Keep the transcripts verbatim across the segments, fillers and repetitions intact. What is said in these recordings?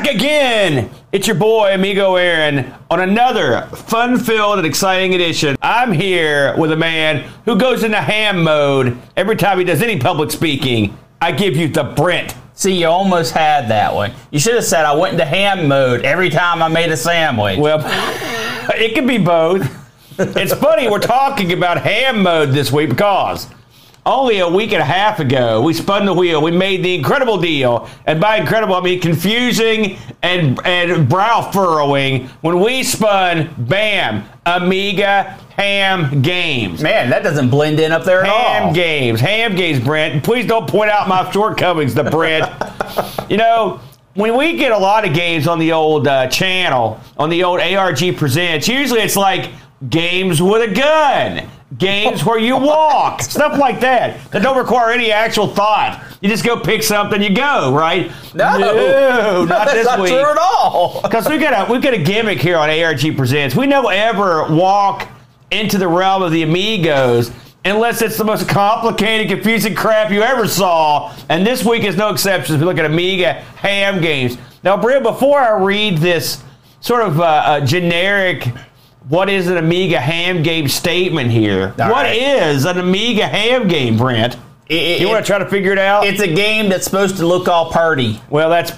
back again. It's your boy, Amigo Aaron, on another fun-filled and exciting edition. I'm here with a man who goes into ham mode every time he does any public speaking. I give you the Brent. See, you almost had that one. You should have said I went into ham mode every time I made a sandwich. Well, it could be both. It's funny, we're talking about ham mode this week because only a week and a half ago, we spun the wheel. We made the incredible deal. And by incredible, I mean confusing and, and brow furrowing when we spun, bam, Amiga Ham Games. Man, that doesn't blend in up there at all. Ham Games. Ham Games, Brent. And please don't point out my shortcomings to Brent. You know, when we get a lot of games on the old uh, channel, on the old A R G Presents, usually it's like games with a gun. Games where you walk, stuff like that, that don't require any actual thought. You just go pick something, you go, right? No, no, no not that's this not week. true at all. Because we got a we got a gimmick here on A R G Presents. We never ever walk into the realm of the Amigos unless it's the most complicated, confusing crap you ever saw. And this week is no exception. We look at Amiga Ham Games. Now, Brent, before I read this sort of uh, uh, generic, what is an Amiga Ham Game statement here? All what right. is an Amiga Ham Game, Brent? It, it, you want to try to figure it out? It's a game that's supposed to look all party. Well, that's...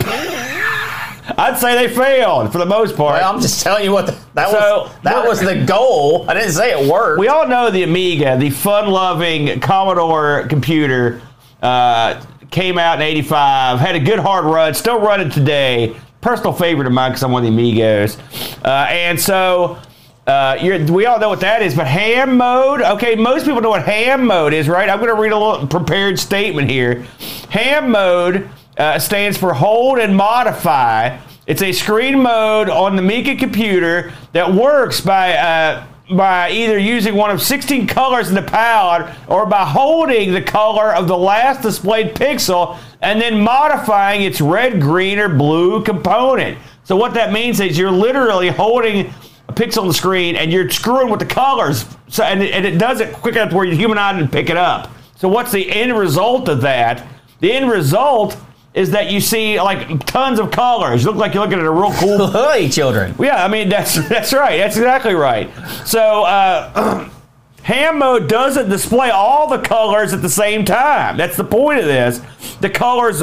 I'd say they failed for the most part. Well, I'm just telling you what the, that So, was. That was the goal. I didn't say it worked. We all know the Amiga, the fun-loving Commodore computer, uh, came out in eighty-five, had a good hard run, still running today. Personal favorite of mine because I'm one of the Amigos. Uh, and so... Uh, you're, we all know what that is, but ham mode, okay, most people know what ham mode is, right? I'm going to read a little prepared statement here. Ham mode uh, stands for hold and modify. It's a screen mode on the Amiga computer that works by uh, by either using one of sixteen colors in the palette or by holding the color of the last displayed pixel and then modifying its red, green, or blue component. So what that means is you're literally holding a pixel on the screen and you're screwing with the colors, so and it, and it does it quick enough where your human eye can pick it up. So what's the end result of that? The end result is that you see like tons of colors. You look like you're looking at a real cool... Hey, children. Yeah, I mean, that's that's right. That's exactly right. So uh, ham mode doesn't display all the colors at the same time. That's the point of this. The colors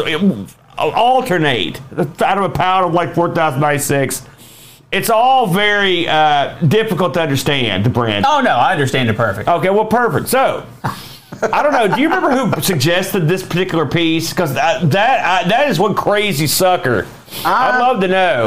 alternate out of a palette of like four thousand ninety-six. It's all very uh, difficult to understand, the Brent. Oh, no, I understand it perfect. Okay, well, perfect. So, I don't know. Do you remember who suggested this particular piece? Because that that, uh, that is one crazy sucker. I'd love to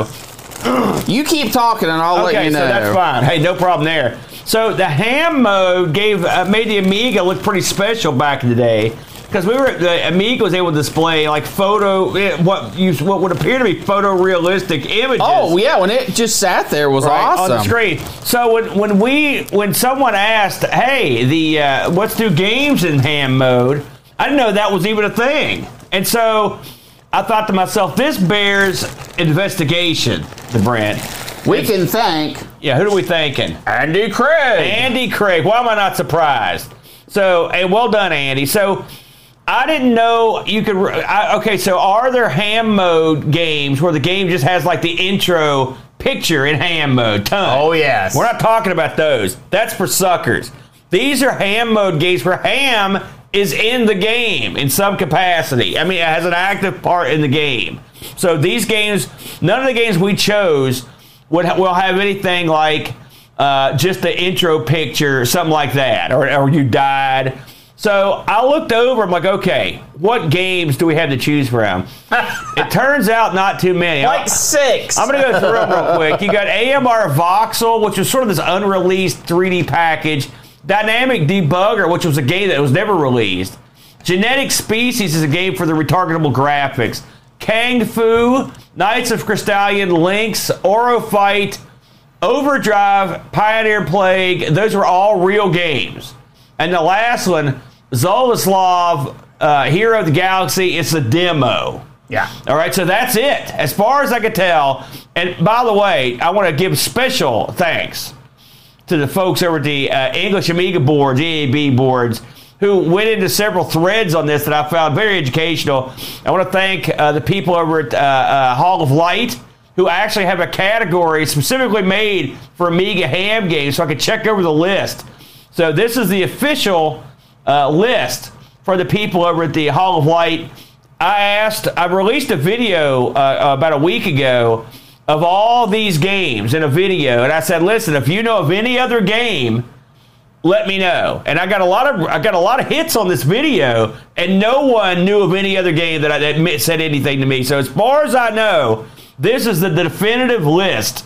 know. You keep talking and I'll Okay, let you know. so that's fine. Hey, no problem there. So, the ham mode gave uh, made the Amiga look pretty special back in the day. Because we were, the Amiga was able to display like photo, what you what would appear to be photorealistic images. Oh yeah, when it just sat there was right, awesome on the screen. So when when we when someone asked, hey, the uh, let's do games in ham mode, I didn't know that was even a thing, and so I thought to myself, this bears investigation. The Brent. We can thank. Yeah, who are we thanking? Andy Craig. Andy Craig. Why am I not surprised? So, hey, well done, Andy. So. I didn't know you could... I, okay, so are there ham mode games where the game just has like the intro picture in ham mode? Ton. Oh, yes. We're not talking about those. That's for suckers. These are ham mode games where ham is in the game in some capacity. I mean, it has an active part in the game. So these games, none of the games we chose would ha- will have anything like uh, just the intro picture, something like that, or, or you died. So I looked over, I'm like, okay, what games do we have to choose from? It turns out not too many. Like six. I'm going to go through them real quick. You got A M R Voxel, which was sort of this unreleased three D package. Dynamic Debugger, which was a game that was never released. Genetic Species is a game for the retargetable graphics. Kung Fu, Knights of Crystallian Lynx, Orofight, Overdrive, Pioneer Plague. Those were all real games. And the last one, Zoloslav, uh, Hero of the Galaxy, it's a demo. Yeah. All right, so that's it, as far as I could tell. And by the way, I want to give special thanks to the folks over at the uh, English Amiga boards, E A B boards, who went into several threads on this that I found very educational. I want to thank uh, the people over at uh, uh, Hall of Light, who actually have a category specifically made for Amiga ham games, so I could check over the list. So this is the official uh, list for the people over at the Hall of Light. I asked, I released a video uh, about a week ago of all these games in a video, and I said, listen, if you know of any other game, let me know. And I got a lot of I got a lot of hits on this video, and no one knew of any other game that, I, that said anything to me. So as far as I know, this is the definitive list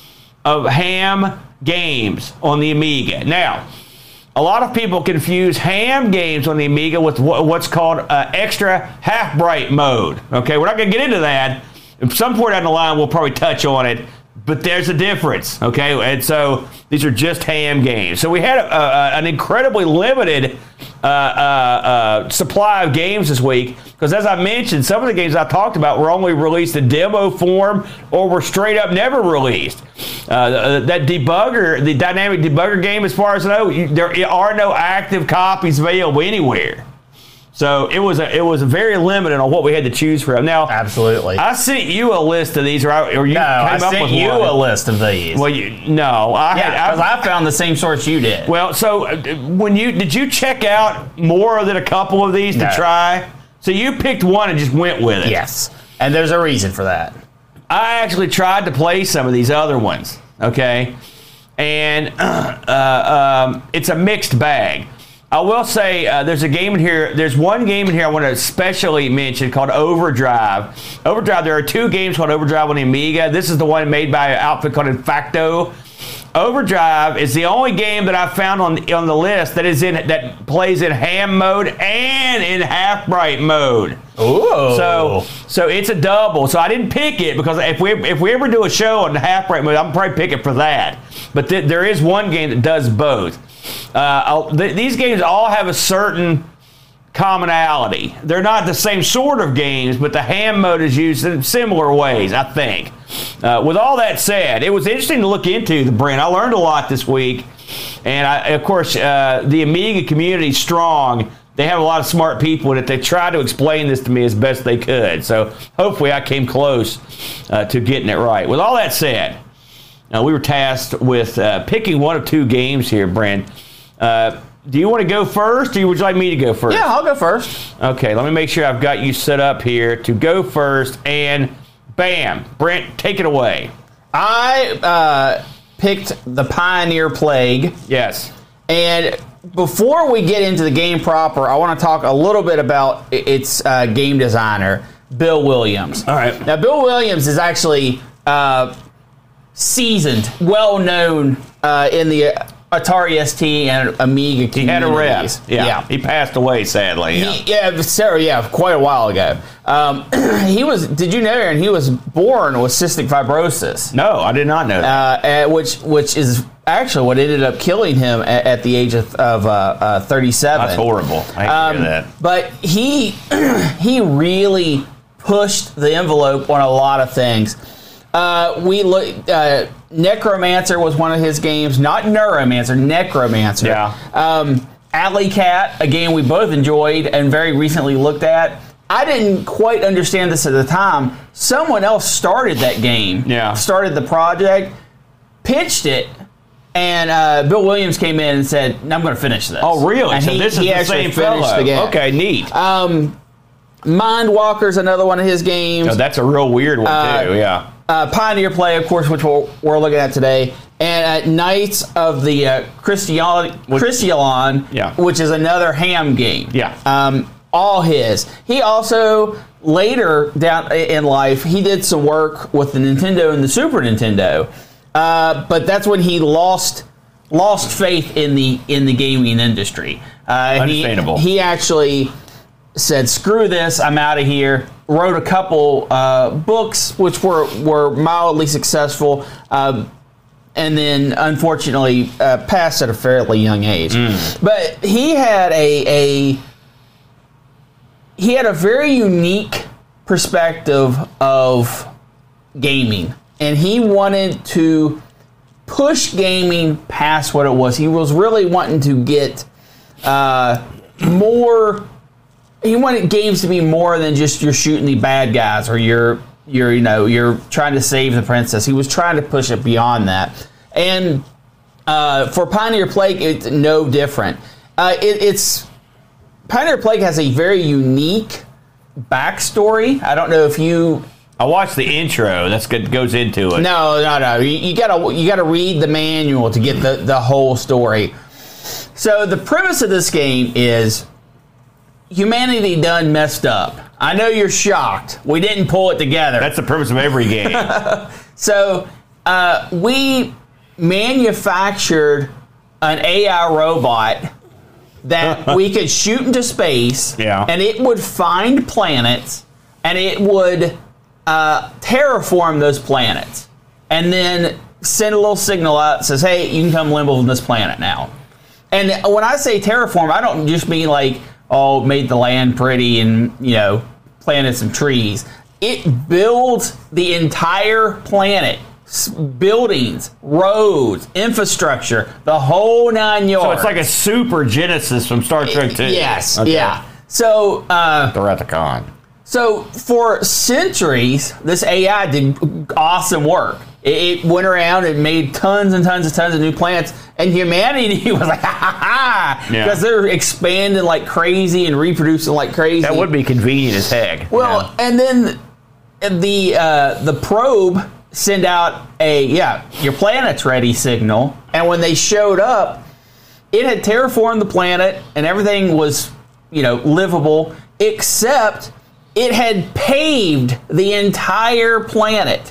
of ham games on the Amiga. Now, a lot of people confuse ham games on the Amiga with what's called uh, extra half-bright mode. Okay, we're not going to get into that. At some point down the line, we'll probably touch on it. But there's a difference, okay? And so these are just ham games. So we had a, a, an incredibly limited uh, uh, uh, supply of games this week because, as I mentioned, some of the games I talked about were only released in demo form or were straight up never released. Uh, that debugger, the dynamic debugger game, as far as I know, you, there are no active copies available anywhere. So it was a, it was very limited on what we had to choose from. Now, absolutely, I sent you a list of these, or, I, or you no, came I up sent with you one. a list of these. Well, you no, I yeah, had, because I, I found the same source you did. Well, so uh, when you did you check out more than a couple of these no. to try? So you picked one and just went with it. Yes, and there's a reason for that. I actually tried to play some of these other ones. Okay, and uh, uh, um, it's a mixed bag. I will say uh, there's a game in here. There's one game in here I want to especially mention called Overdrive. Overdrive, there are two games called Overdrive on the Amiga. This is the one made by an outfit called Infacto. Overdrive is the only game that I found on on the list that is in that plays in ham mode and in half bright mode. Ooh. So so it's a double. So I didn't pick it because if we if we ever do a show on the half bright mode, I'm probably pick it for that. But th- there is one game that does both. Uh, th- these games all have a certain commonality. They're not the same sort of games, but the ham mode is used in similar ways, I think. Uh, with all that said, it was interesting to look into the Brent. I learned a lot this week, and I, of course, uh, the Amiga community is strong. They have a lot of smart people in it. They tried to explain this to me as best they could. So hopefully I came close uh, to getting it right. With all that said, uh, we were tasked with uh, picking one of two games here, Brent. Uh, do you want to go first, or would you like me to go first? Yeah, I'll go first. Okay, let me make sure I've got you set up here to go first, and bam, Brent, take it away. I uh, picked the Pioneer Plague. Yes. And before we get into the game proper, I want to talk a little bit about its uh, game designer, Bill Williams. All right. Now, Bill Williams is actually uh, seasoned, well-known uh, in the Atari S T and Amiga communities. He had a rep. Yeah. yeah. He passed away, sadly. Yeah. He, yeah, Sarah, yeah, quite a while ago. Um, he was, did you know, Aaron, he was born with cystic fibrosis. No, I did not know that. Uh, at which which is actually what ended up killing him at, at the age of, of uh, uh, thirty-seven. That's horrible. I hate Um, to hear that. But he he really pushed the envelope on a lot of things. Uh, we look. Uh, Necromancer was one of his games, not Neuromancer, Necromancer. Yeah. Um, Alley Cat, a game we both enjoyed and very recently looked at. I didn't quite understand this at the time. Someone else started that game. Yeah. Started the project, pitched it, and uh, Bill Williams came in and said, "I'm going to finish this." Oh, really? And so he, this is he the actually same finished fellow. the game. Okay, neat. Um, Mindwalker's another one of his games. Oh, that's a real weird one, Uh, too. Yeah. Uh, Pioneer Play, of course, which we're, we're looking at today, and uh, Knights of the uh, Christian, Christian, Yeah. which is another ham game. Yeah. Um, all his. He also, later down in life, he did some work with the Nintendo and the Super Nintendo, uh, but that's when he lost lost faith in the in the gaming industry. Uh, Understandable. He, he actually said, "Screw this! I'm out of here." Wrote a couple uh, books which were were mildly successful, uh, and then unfortunately uh, passed at a fairly young age. Mm. But he had a a he had a very unique perspective of gaming, and he wanted to push gaming past what it was. He was really wanting to get uh, more. He wanted games to be more than just you're shooting the bad guys or you're you're you know you're trying to save the princess. He was trying to push it beyond that, and uh, for Pioneer Plague, it's no different. Uh, it, it's Pioneer Plague has a very unique backstory. I don't know if you. I watched the intro. That's good. Goes into it. No, no, no. You, you gotta you gotta read the manual to get the the whole story. So the premise of this game is humanity done messed up. I know you're shocked. We didn't pull it together. That's the premise of every game. So uh, we manufactured an A I robot that we could shoot into space, yeah. and it would find planets, and it would uh, terraform those planets, and then send a little signal out that says, hey, you can come live on this planet now. And when I say terraform, I don't just mean like, oh, made the land pretty and, you know, planted some trees. It builds the entire planet. Buildings, roads, infrastructure, the whole nine yards. So it's like a super Genesis from Star Trek two. Yes, Okay. yeah. So, uh, the Rathacon. So for centuries, this A I did awesome work. It, it went around and made tons and tons and tons of new planets, and humanity was like, ha ha ha, because yeah. they're expanding like crazy and reproducing like crazy. That would be convenient as heck. Well, yeah. and then the uh, the probe send out a yeah, your planet's ready signal, and when they showed up, it had terraformed the planet and everything was, you know, livable, except it had paved the entire planet.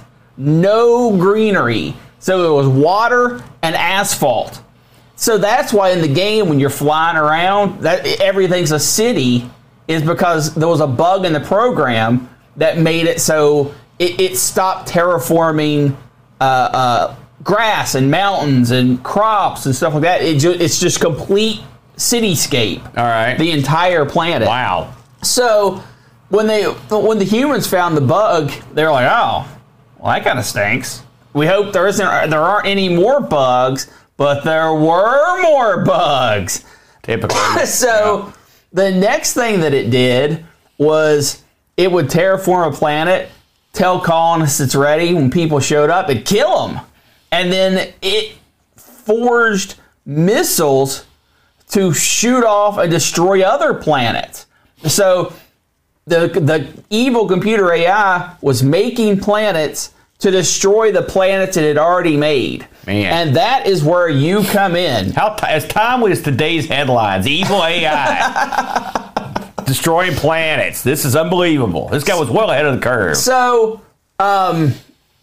No greenery. So it was water and asphalt. So that's why in the game when you're flying around, that everything's a city, is because there was a bug in the program that made it so it, it stopped terraforming uh, uh, grass and mountains and crops and stuff like that. It ju- it's just complete cityscape. All right. The entire planet. Wow. So when they when the humans found the bug, they were like, oh, well, that kind of stinks. We hope there isn't there aren't any more bugs, but there were more bugs. Typical. So yeah. The next thing that it did was it would terraform a planet, tell colonists it's ready. When people showed up, it'd kill them. And then it forged missiles to shoot off and destroy other planets. So the the evil computer A I was making planets to destroy the planets it had already made. Man. And that is where you come in. How t- as timely as today's headlines, evil A I destroying planets. This is unbelievable. This guy was well ahead of the curve. So, um,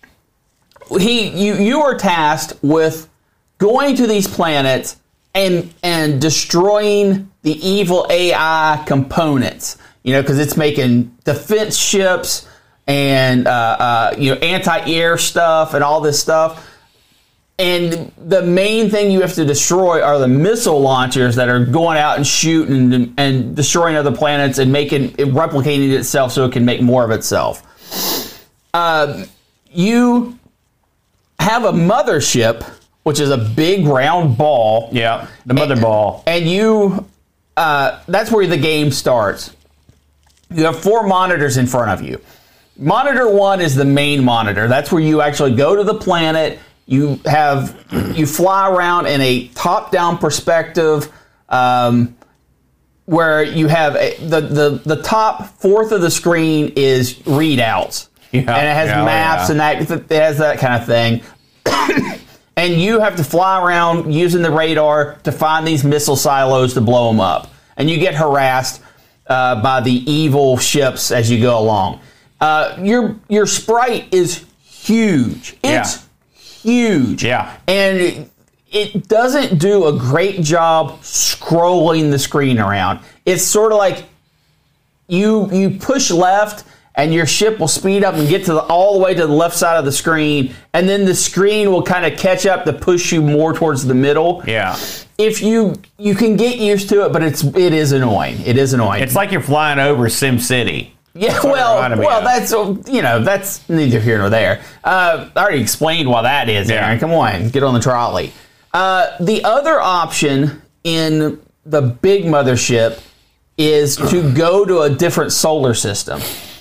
he you you were tasked with going to these planets and and destroying the evil A I components. You know, because it's making defense ships and uh, uh, you know anti-air stuff and all this stuff. And the main thing you have to destroy are the missile launchers that are going out and shooting and, and destroying other planets and making it replicating itself so it can make more of itself. Uh, you have a mothership, which is a big round ball. Yeah, the mother and, ball. And you, uh, that's where the game starts. You have four monitors in front of you. Monitor one is the main monitor. That's where you actually go to the planet. You have you fly around in a top-down perspective, um, where you have a, the, the the top fourth of the screen is readouts, yeah, and it has yeah, maps yeah. and that it has that kind of thing. And you have to fly around using the radar to find these missile silos to blow them up, and you get harassed uh, by the evil ships as you go along. Uh, your your sprite is huge. It's yeah. huge. Yeah. And it doesn't do a great job scrolling the screen around. It's sort of like you you push left and your ship will speed up and get to the, all the way to the left side of the screen, and then the screen will kind of catch up to push you more towards the middle. Yeah. If you you can get used to it, but it's it is annoying. It is annoying. It's like you're flying over Sim City. Yeah, well, well, that's, you know, that's neither here nor there. Uh, I already explained why that is, Aaron. Yeah. Come on, get on the trolley. Uh, the other option in the big mothership is to go to a different solar system.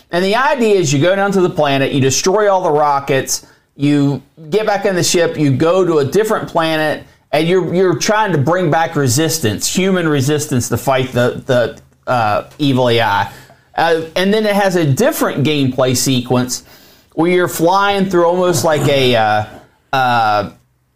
And the idea is you go down to the planet, you destroy all the rockets, you get back in the ship, you go to a different planet, and you're you're trying to bring back resistance, human resistance, to fight the the uh, evil A I. Uh, and then it has a different gameplay sequence where you're flying through almost like a uh, uh,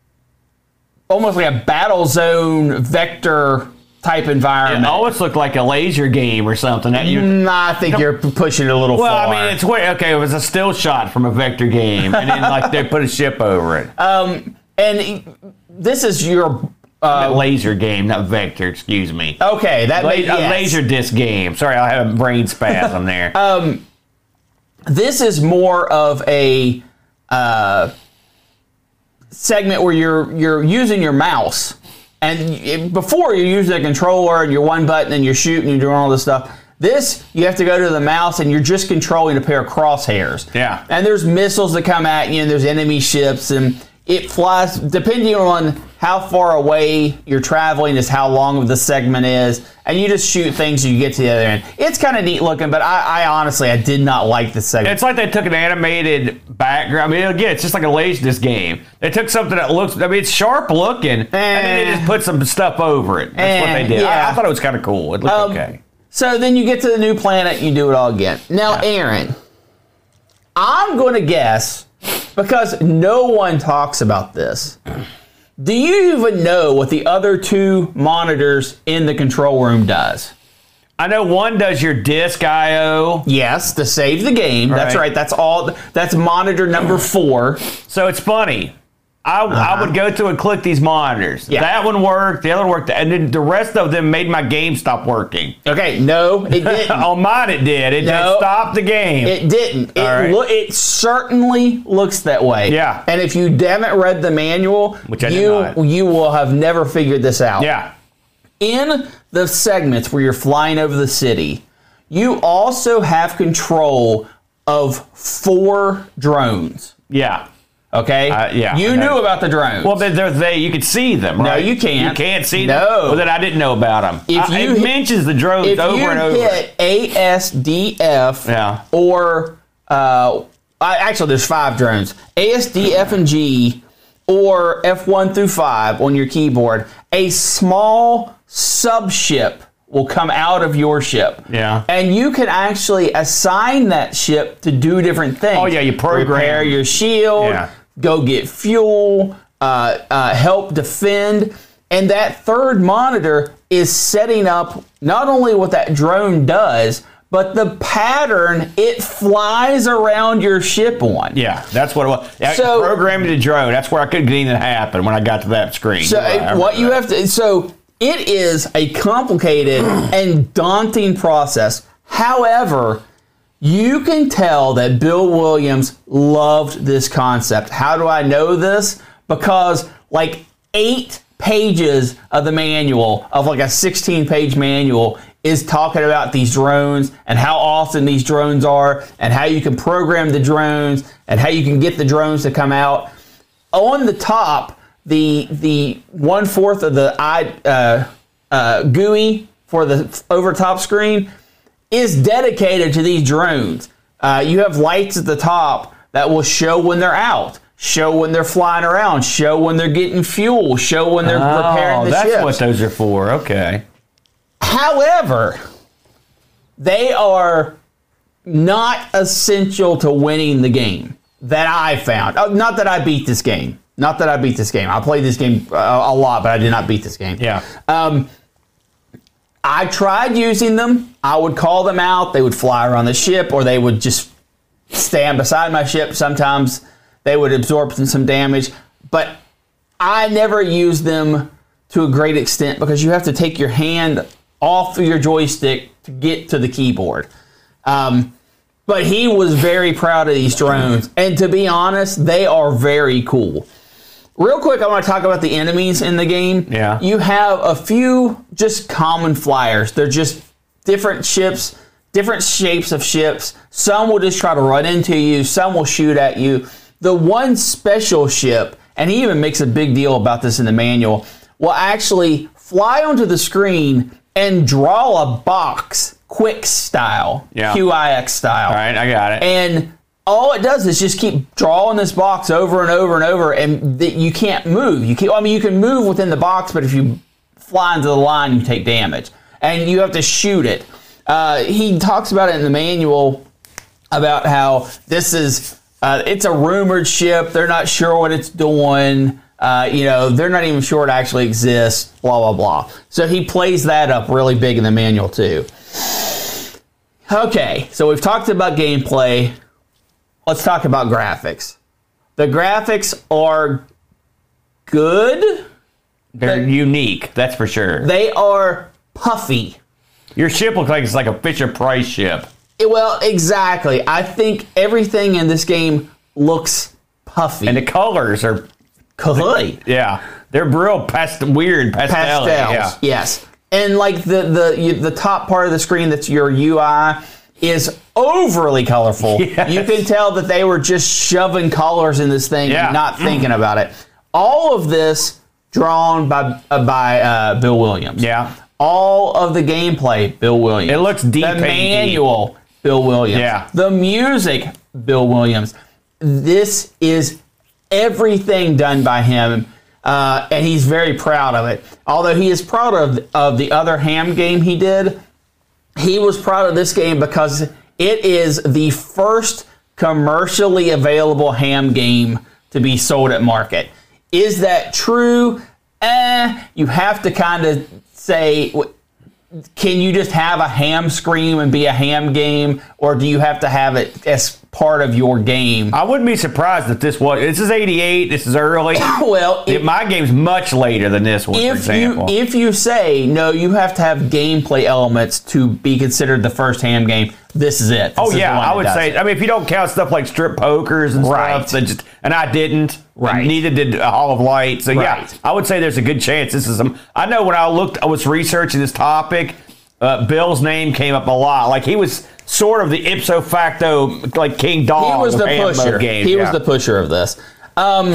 almost like a battle zone vector type environment. It almost looked like a laser game or something. That you, nah, I think you're pushing it a little well, far. I mean, it's weird. Okay, it was a still shot from a vector game, and then like they put a ship over it. Um, and this is your uh, laser game, not vector. Excuse me. Okay, that La- made, a yes. laser disc game. Sorry, I had a brain spasm there. Um, this is more of a uh, segment where you're you're using your mouse. And it, before you're using a controller and you're one button and you're shooting and you're doing all this stuff. This, you have to go to the mouse and you're just controlling a pair of crosshairs. Yeah. And there's missiles that come at you and there's enemy ships and it flies, depending on how far away you're traveling is how long the segment is. And you just shoot things and you get to the other end. It's kind of neat looking, but I, I honestly, I did not like this segment. It's like they took an animated background. I mean, again, it's just like a laser game. They took something that looks, I mean, it's sharp looking, and then they just put some stuff over it. That's what Eh, they did. yeah. I, I thought it was kind of cool. It looked Um, okay. So then you get to the new planet, you do it all again. Now, Yeah. Aaron, I'm going to guess, because no one talks about this, do you even know what the other two monitors in the control room does? I know one does your disc I O. Yes, to save the game. That's Right. right. That's all. That's monitor number four. So it's funny. I, I would go to and click these monitors. Yeah. That one worked, the other one worked, and then the rest of them made my game stop working. Okay, no, it didn't. On mine it did. It, No. it stopped the game. It didn't. It, All right. loo- it certainly looks that way. Yeah. And if you haven't read the manual, Which I did you not. you will have never figured this out. yeah. In the segments where you're flying over the city, you also have control of four drones. Yeah. Okay? Uh, yeah, You I knew know. about the drones. Well, they're, they're, they you could see them, No, right? you can't. You can't see No. them? Well, then I didn't know about them. If I, you it hit- mentions the drones if over you and over. hit A S D F Yeah. or uh, I- actually there's five drones, A S D F and G or F one through five on your keyboard, a small subship will come out of your ship. Yeah. And you can actually assign that ship to do different things. Oh, yeah, you program. Repair your shield, Yeah. go get fuel, uh, uh, help defend. And that third monitor is setting up not only what that drone does, but the pattern it flies around your ship on. Yeah, that's what it was. Yeah, So- programming the drone. That's where I couldn't get anything to happen when I got to that screen. So You're right, I remember what you that. have to so it is a complicated and daunting process. However, you can tell that Bill Williams loved this concept. How do I know this? Because like eight pages of the manual, of like a sixteen page manual, is talking about these drones and how awesome these drones are and how you can program the drones and how you can get the drones to come out. On the top, the the one fourth of the I, uh, uh, G U I for the over top screen is dedicated to these drones. Uh, you have lights at the top that will show when they're out, show when they're flying around, show when they're getting fuel, show when they're repairing Oh, the that's ships. what those are for. Okay. However, they are not essential to winning the game that I found. Oh, not that I beat this game. Not that I beat this game. I played this game uh, a lot, but I did not beat this game. Yeah. Um, I tried using them. I would call them out. They would fly around the ship, or they would just stand beside my ship. Sometimes they would absorb some damage, but I never used them to a great extent because you have to take your hand off of your joystick to get to the keyboard. Um, but he was very proud of these drones, and to be honest, they are very cool. Real quick, I want to talk about the enemies in the game. Yeah. You have a few just common flyers. They're just different ships, different shapes of ships. Some will just try to run into you. Some will shoot at you. The one special ship, and he even makes a big deal about this in the manual, will actually fly onto the screen and draw a box Quix style, Yeah. Q I X style. All right, I got it. And all it does is just keep drawing this box over and over and over, and th- you can't move. You can't, I mean, you can move within the box, but if you fly into the line, you take damage. And you have to shoot it. Uh, he talks about it in the manual about how this is, uh, it's a rumored ship. They're not sure what it's doing. Uh, you know, they're not even sure it actually exists, blah, blah, blah. So he plays that up really big in the manual, too. Okay, so we've talked about gameplay. Let's talk about graphics. The graphics are good. They're the- unique, that's for sure. They are puffy. Your ship looks like it's like a Fisher-Price ship. It- well, exactly. I think everything in this game looks puffy. And the colors are, Kahoot. yeah, they're real past, weird pastel. Pastels, Yeah. yes. And like the the you, the top part of the screen that's your U I is overly colorful. Yes. You can tell that they were just shoving colors in this thing Yeah. and not thinking about it. All of this drawn by uh, by uh, Bill Williams. Yeah. All of the gameplay, Bill Williams. It looks deep The and deep. manual, Bill Williams. Yeah. The music, Bill Williams. This is everything done by him, uh, and he's very proud of it. Although he is proud of of the other Ham game he did, he was proud of this game because it is the first commercially available Ham game to be sold at market. Is that true? Eh, you have to kind of say, can you just have a Ham Scream and be a Ham game, or do you have to have it as part of your game? I wouldn't be surprised if this was, this is eighty-eight, this is early. Well, It- my game's much later than this one, for if example. you if you say no, you have to have gameplay elements to be considered the first Ham game. This is it. This oh is the yeah, one I that would does say, it. I mean, if you don't count stuff like strip pokers and Right. stuff, that just, and I didn't, Right. and neither did Hall of Light, so yeah, Right. I would say there's a good chance this is some, I know when I looked, I was researching this topic, uh, Bill's name came up a lot, like he was sort of the ipso facto, like King Dog. He was of the Ham mode pusher. games, he yeah. was the pusher of this. Um,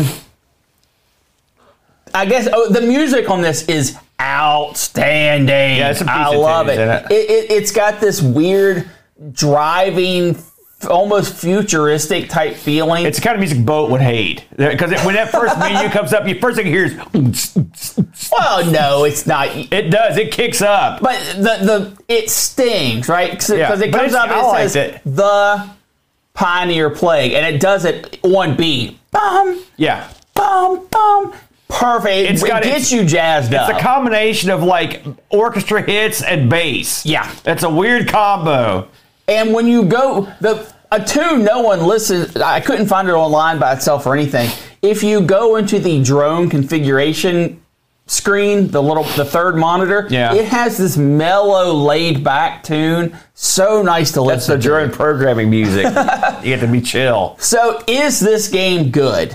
I guess oh, the music on this is outstanding. Yeah, it's a piece I of love titties, it. isn't It, it? it. It's got this weird driving, f- almost futuristic type feeling. It's the kind of music Boat would hate. Because when that first menu comes up, you first thing you hear is, well, no, it's not. it does, it kicks up. But the the it stings, right? Because Yeah, it but comes it's- up and I it liked says it. the Pioneer Plague, and it does it one beat. Bum, Yeah. bum, bum. Perfect. It, It's it got- gets it's- you jazzed up. It's a combination of like orchestra hits and bass. Yeah. It's a weird combo. And when you go, the a tune no one listens, I couldn't find it online by itself or anything. If you go into the drone configuration screen, the little, the third monitor, Yeah. it has this mellow, laid back tune. So nice to That's the listen to. drone programming music. You get to be chill. So is this game good?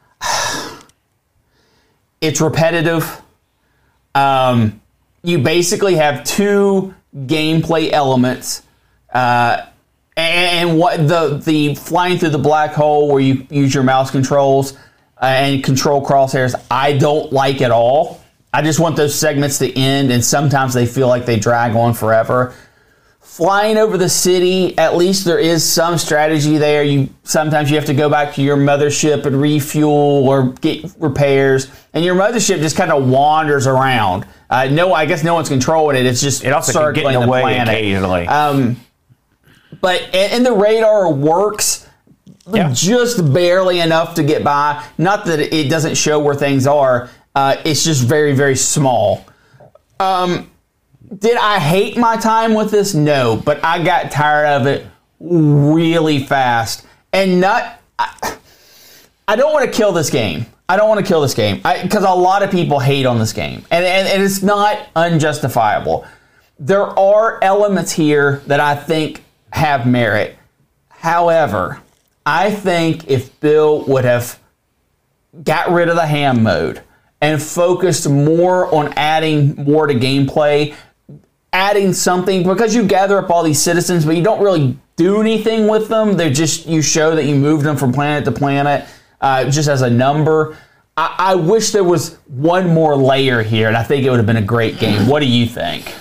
It's repetitive. Um, you basically have two gameplay elements. Uh, and what the the flying through the black hole where you use your mouse controls uh, and control crosshairs, I don't like at all. I just want those segments to end, and sometimes they feel like they drag on forever. Flying over the city, at least there is some strategy there. You sometimes you have to go back to your mothership and refuel or get repairs, and your mothership just kind of wanders around. Uh, no, I guess no one's controlling it. It's just It also can circling get in the way planet. occasionally. Um, but and, and the radar works Yeah. just barely enough to get by. Not that it doesn't show where things are. Uh, it's just very very small. Um, did I hate my time with this? No, but I got tired of it really fast. And not. I, I don't want to kill this game. I don't want to kill this game because a lot of people hate on this game, and, and and it's not unjustifiable. There are elements here that I think have merit. However, I think if Bill would have got rid of the ham mode and focused more on adding more to gameplay, adding something, because you gather up all these citizens, but you don't really do anything with them. They're just, you show that you moved them from planet to planet, uh, just as a number. I, I wish there was one more layer here, and I think it would have been a great game. What do you think?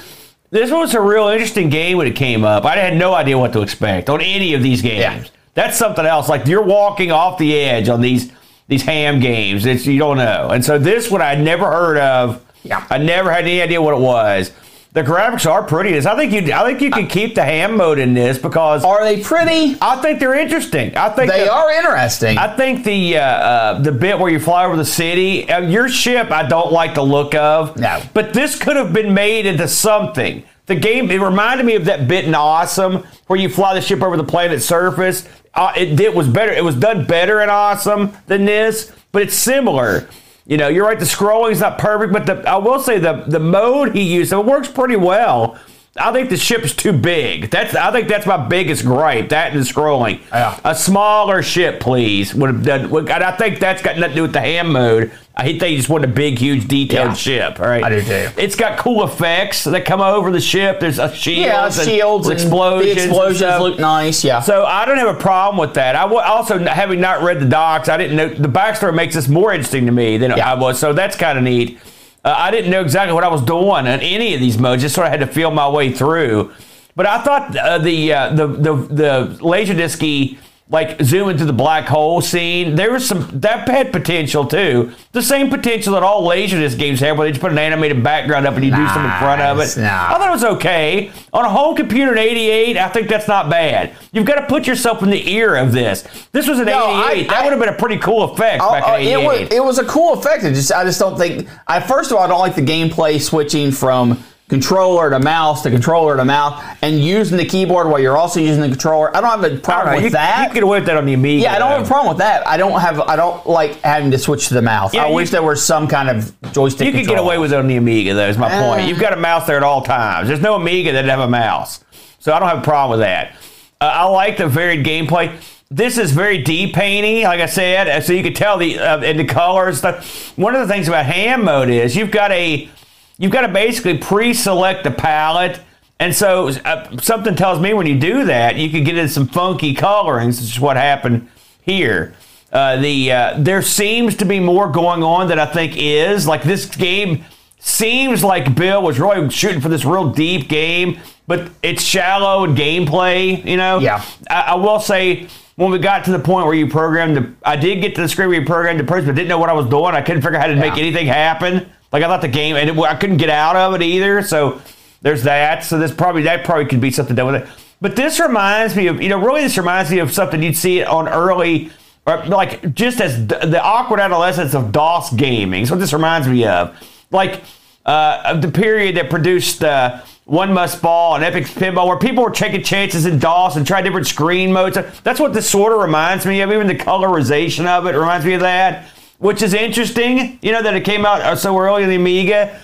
This was a real interesting game when it came up. I had no idea what to expect on any of these games. Yeah. That's something else. Like you're walking off the edge on these these ham games. It's you don't know. And so this one I'd never heard of. Yeah. I never had any idea what it was. The graphics are pretty. I think you. I think you can keep the ham mode in this because Are they pretty? I think they're interesting. I think They the- are interesting. I think the uh, uh, the bit where you fly over the city, uh, your ship, I don't like the look of. No. But this could have been made into something. The game, it reminded me of that bit in Awesome where you fly the ship over the planet's surface. Uh, it, it was better. It was done better in Awesome than this, but it's similar. You know, you're right. The scrolling's not perfect, but the, I will say the the mode he used, it works pretty well. I think the ship's too big. That's I think that's my biggest gripe. That and the scrolling. Yeah. A smaller ship, please. Would have done. would- And I think that's got nothing to do with the ham mode. I think they just want a big, huge, detailed Yeah. ship. All right. I do too. It's got cool effects that come over the ship. There's a shield. yeah, and shields and explosions. the and explosions stuff. look nice. Yeah. So I don't have a problem with that. I w- also, having not read the docs, I didn't know the backstory makes this more interesting to me than Yeah. I was. So that's kind of neat. Uh, I didn't know exactly what I was doing in any of these modes. Just sort of had to feel my way through. But I thought uh, the, uh, the the the laserdisc-y, like zoom into the black hole scene, there was some that had potential too. The same potential that all laserdisc games have, where they just put an animated background up and you do something in front of Nice. it. Nah. I thought it was okay on a home computer in eighty-eight. I think that's not bad. You've got to put yourself in the ear of this. This was an No, I- eighty-eight. that I- would have been a pretty cool effect Oh, back oh, in it was eighty-eight. it was a cool effect. It just I just don't think. I first of all I don't like the gameplay switching from controller to mouse to controller to mouse and using the keyboard while you're also using the controller. I don't have a I don't problem know. with You, that. you could get away with that on the Amiga. Yeah, I don't have a though. problem with that. I don't have. I don't like having to switch to the mouse. Yeah, I you- wish there was some kind of joystick. You could get control. away with it on the Amiga, though, is my Uh. point. You've got a mouse there at all times. There's no Amiga that doesn't have a mouse. So I don't have a problem with that. Uh, I like the varied gameplay. This is very deep painting, like I said, so you can tell the uh, in the colors stuff. One of the things about ham mode is you've got a you've got to basically pre-select the palette, and so uh, something tells me when you do that, you can get into some funky colorings. This is what happened here. Uh, the uh, there seems to be more going on than I think is. Like this game seems like Bill was really shooting for this real deep game, but it's shallow in gameplay. You know. Yeah. I, I will say when we got to the point where you programmed the, I did get to the screen where you programmed the person, but didn't know what I was doing. I couldn't figure out how to make Yeah. anything happen. Like I thought the game, and it, I couldn't get out of it either. So there's that. So this probably that probably could be something done with it. But this reminds me of, you know, really this reminds me of something you'd see on early, or like just as d- the awkward adolescence of DOS gaming. So this reminds me of, like uh, of the period that produced uh, One Must Ball and Epic Pinball, where people were taking chances in DOS and trying different screen modes. That's what this sort of reminds me of. Even the colorization of it reminds me of that, which is interesting. You know that it came out so early in the Amiga.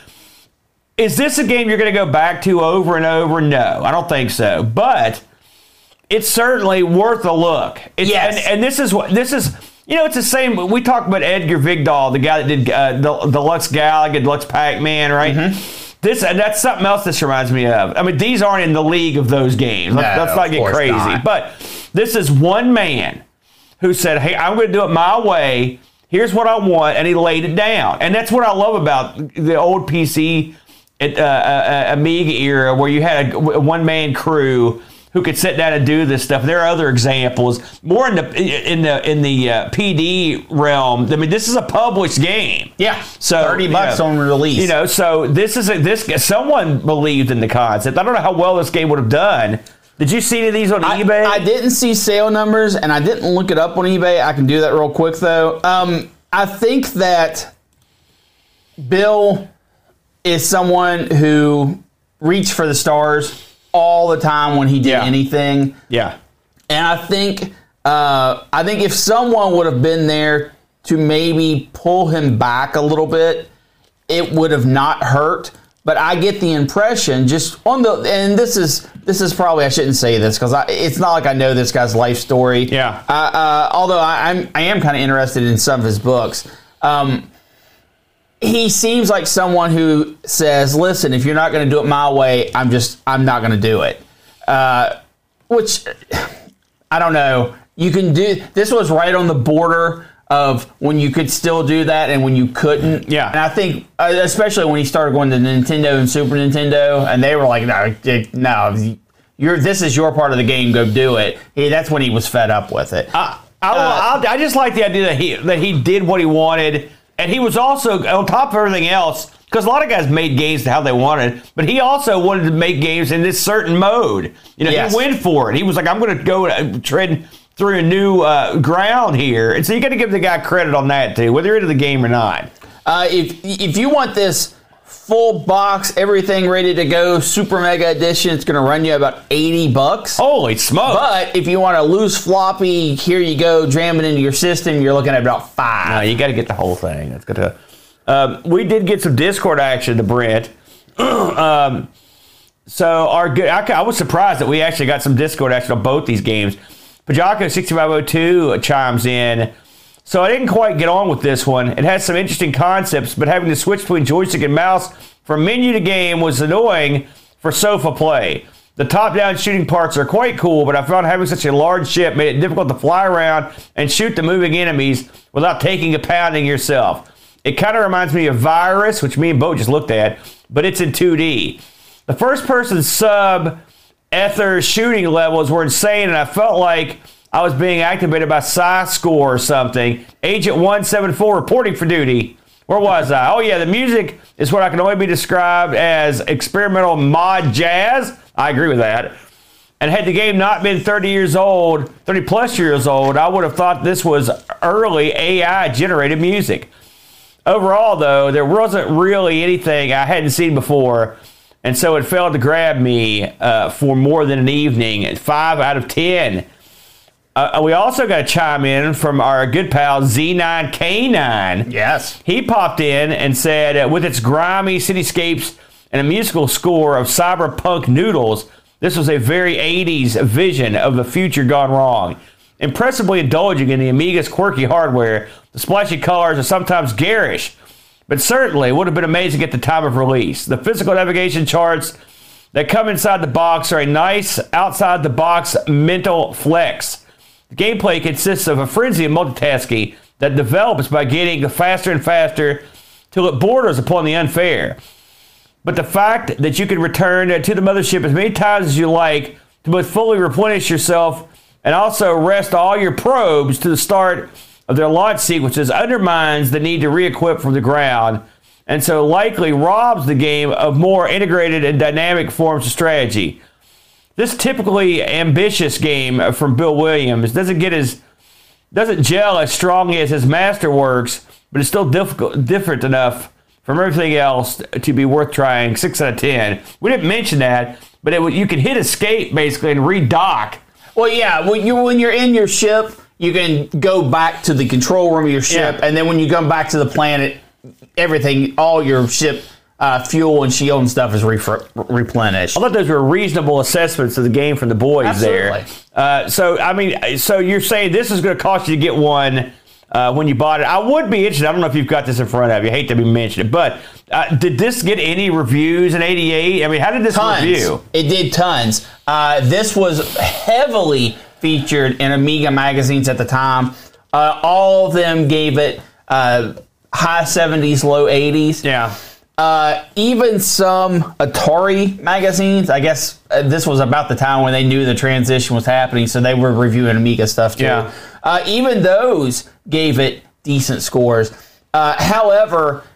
Is this a game you're going to go back to over and over? No, I don't think so. But it's certainly worth a look. It's, Yes. and, and this is what this is. You know, it's the same. We talked about Edgar Vigdal, the guy that did uh, the Deluxe Galaga, Deluxe Pac-Man, right? Mm-hmm. This and that's something else this reminds me of. I mean, these aren't in the league of those games. Let's, No, let's not of get course crazy. not. But this is one man who said, "Hey, I'm going to do it my way. Here's what I want," and he laid it down. And that's what I love about the old P C, uh, uh, Amiga era, where you had a, a one-man crew who could sit down and do this stuff. There are other examples, more in the in the in the uh, P D realm. I mean, this is a published game. Yeah, So thirty bucks you know, on release. You know, so this is a, this. Someone believed in the concept. I don't know how well this game would have done. Did you see any of these on I, eBay? I didn't see sale numbers, and I didn't look it up on eBay. I can do that real quick though. Um, I think that Bill is someone who reached for the stars all the time when he did Yeah. anything. Yeah. And I think uh, I think if someone would have been there to maybe pull him back a little bit, it would have not hurt. But I get the impression just on the and this is this is probably I shouldn't say this because it's not like I know this guy's life story. Yeah. Uh, uh, although I, I'm I am kind of interested in some of his books. Um, he seems like someone who says, "Listen, if you're not going to do it my way, I'm just I'm not going to do it." Uh, which I don't know. You can do this was right on the border of when you could still do that and when you couldn't. Yeah. And I think, uh, especially when he started going to Nintendo and Super Nintendo, and they were like, no, no, you're, this is your part of the game, go do it. He, that's when he was fed up with it. I, I, Uh, I, I just like the idea that he that he did what he wanted, and he was also on top of everything else. Because a lot of guys made games to how they wanted, but he also wanted to make games in this certain mode. You know, Yes. he went for it. He was like, "I'm going to go uh, tread through a new uh, ground here," and so you got to give the guy credit on that too, whether you're into the game or not. Uh, if if you want this full box, everything ready to go, Super Mega Edition, it's going to run you about eighty bucks. Holy smokes! But if you want a loose floppy, here you go, jam it into your system, you're looking at about five. No, you got to get the whole thing. That's good to. Um, we did get some Discord action to Brent. um, so our good, I, I was surprised that we actually got some Discord action on both these games. Pajako sixty-five oh two chimes in. So I didn't quite get on with this one. It has some interesting concepts, but having to switch between joystick and mouse from menu to game was annoying for sofa play. The top-down shooting parts are quite cool, but I found having such a large ship made it difficult to fly around and shoot the moving enemies without taking a pounding yourself. It kind of reminds me of Virus, which me and Bo just looked at, but it's in two D. The first-person sub ether shooting levels were insane, and I felt like I was being activated by Psy-Score or something. Agent one seventy-four reporting for duty. Where was I? Oh, yeah, the music is what I can only be described as experimental mod jazz. I agree with that. And had the game not been thirty years old, thirty plus years old, I would have thought this was early A I-generated music. Overall, though, there wasn't really anything I hadn't seen before, and so it failed to grab me uh, for more than an evening. At five out of ten. Uh, we also got to chime in from our good pal Z nine K nine. Yes. He popped in and said, uh, with its grimy cityscapes and a musical score of cyberpunk noodles, this was a very eighties vision of the future gone wrong. Impressively indulging in the Amiga's quirky hardware, the splashy colors are sometimes garish, but certainly would have been amazing at the time of release. The physical navigation charts that come inside the box are a nice outside-the-box mental flex. The gameplay consists of a frenzy of multitasking that develops by getting faster and faster till it borders upon the unfair. But the fact that you can return to the mothership as many times as you like to both fully replenish yourself and also rest all your probes to the start of their launch sequences undermines the need to re-equip from the ground, and so likely robs the game of more integrated and dynamic forms of strategy. This typically ambitious game from Bill Williams doesn't get as doesn't gel as strongly as his masterworks, but it's still difficult, different enough from everything else to be worth trying. Six out of ten. We didn't mention that, but it, you can hit escape basically and redock. Well, yeah, when, you, when you're in your ship, you can go back to the control room of your ship, Yeah. and then when you come back to the planet, everything, all your ship uh, fuel and shield and stuff is re- replenished. I thought those were reasonable assessments of the game from the boys Absolutely. there. Uh, so, I mean, so you're saying this is going to cost you to get one uh, when you bought it. I would be interested. I don't know if you've got this in front of you. I hate to be mentioned, but uh, did this get any reviews in eighty-eight? I mean, how did this Tons. review? It did tons. Uh, this was heavily featured in Amiga magazines at the time. Uh, all of them gave it uh, high seventies, low eighties. Yeah. Uh, even some Atari magazines, I guess uh, this was about the time when they knew the transition was happening, so they were reviewing Amiga stuff too. Yeah. Uh, even those gave it decent scores. Uh, however,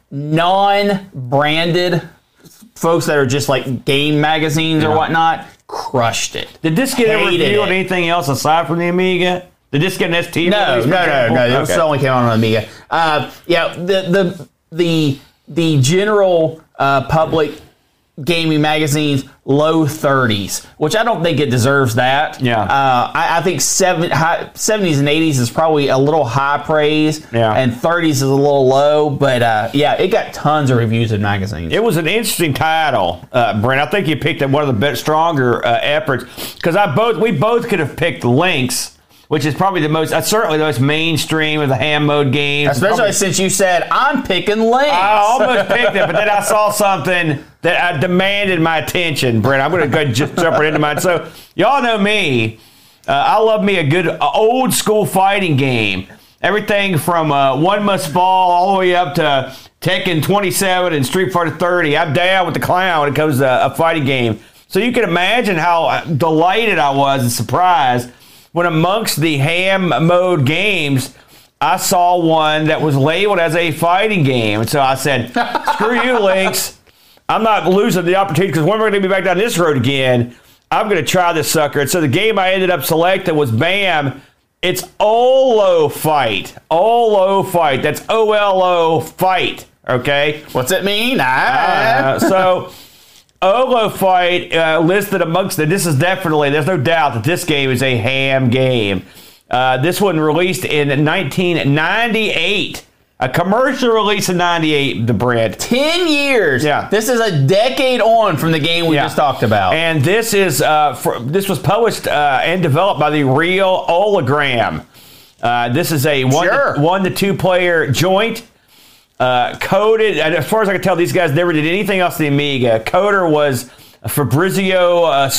non-branded folks that are just like game magazines Yeah. or whatnot crushed it. Did this get a Hated review on it. anything else aside from the Amiga? Did this get an S T? No, release, no, for no, example? no. This Okay. only came out on Amiga. Uh, yeah, the the the the general uh, public gaming magazines, low thirties, which I don't think it deserves that. Yeah. Uh, I, I think seven, high, seventies and eighties is probably a little high praise, Yeah. and thirties is a little low. But uh, yeah, it got tons of reviews in magazines. It was an interesting title, uh, Brent. I think you picked up one of the best, stronger uh, efforts because I both we both could have picked Lynx, which is probably the most, uh, certainly the most mainstream of the ham mode games. Especially Probably- since you said I'm picking Lynx. I almost picked it, but then I saw something that I demanded my attention, Brent. I'm going to go just jump right into mine. So y'all know me. Uh, I love me a good uh, old school fighting game. everything from uh, One Must Fall all the way up to Tekken twenty-seven and Street Fighter thirty. I'm down with the clown when it comes to a fighting game. So you can imagine how delighted I was and surprised when amongst the ham mode games, I saw one that was labeled as a fighting game. And so I said, screw you, Lynx. I'm not losing the opportunity because when we're going to be back down this road again, I'm going to try this sucker. And so the game I ended up selecting was, bam, it's Olo Fight. Olo Fight. That's O L O Fight. Okay? What's it mean? Ah. Uh, so Olo Fight uh, listed amongst the, this is definitely, there's no doubt that this game is a ham game. Uh, this one released in nineteen ninety-eight. A commercial release in ninety-eight, the Brent. Ten years. Yeah. This is a decade on from the game we Yeah. just talked about. And this is uh, for, this was published uh, and developed by the Real Ologram. Uh, this is a one, Sure. to, one to two player joint. Uh, coded, and as far as I can tell, these guys never did anything else to the Amiga. Coder was Fabrizio uh,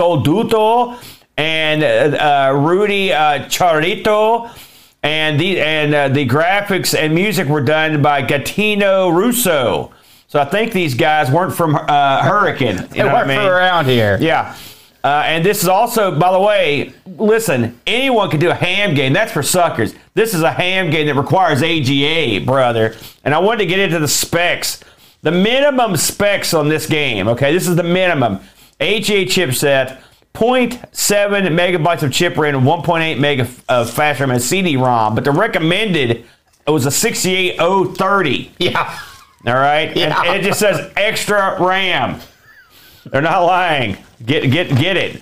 Stolduto and uh, uh, Rudy uh, Charito. And the and uh, the graphics and music were done by Gaetano Russo. So I think these guys weren't from uh, Hurricane. You they know what I weren't mean? from around here. Yeah. Uh, and this is also, by the way, listen, anyone can do a ham game. That's for suckers. This is a ham game that requires A G A, brother. And I wanted to get into the specs. The minimum specs on this game, okay, this is the minimum. A G A chipset, zero point seven megabytes of chip RAM and one point eight meg of flash RAM and C D ROM. But the recommended, it was a sixty-eight oh thirty. Yeah. All right? Yeah. And, and it just says extra RAM. They're not lying. Get get get it.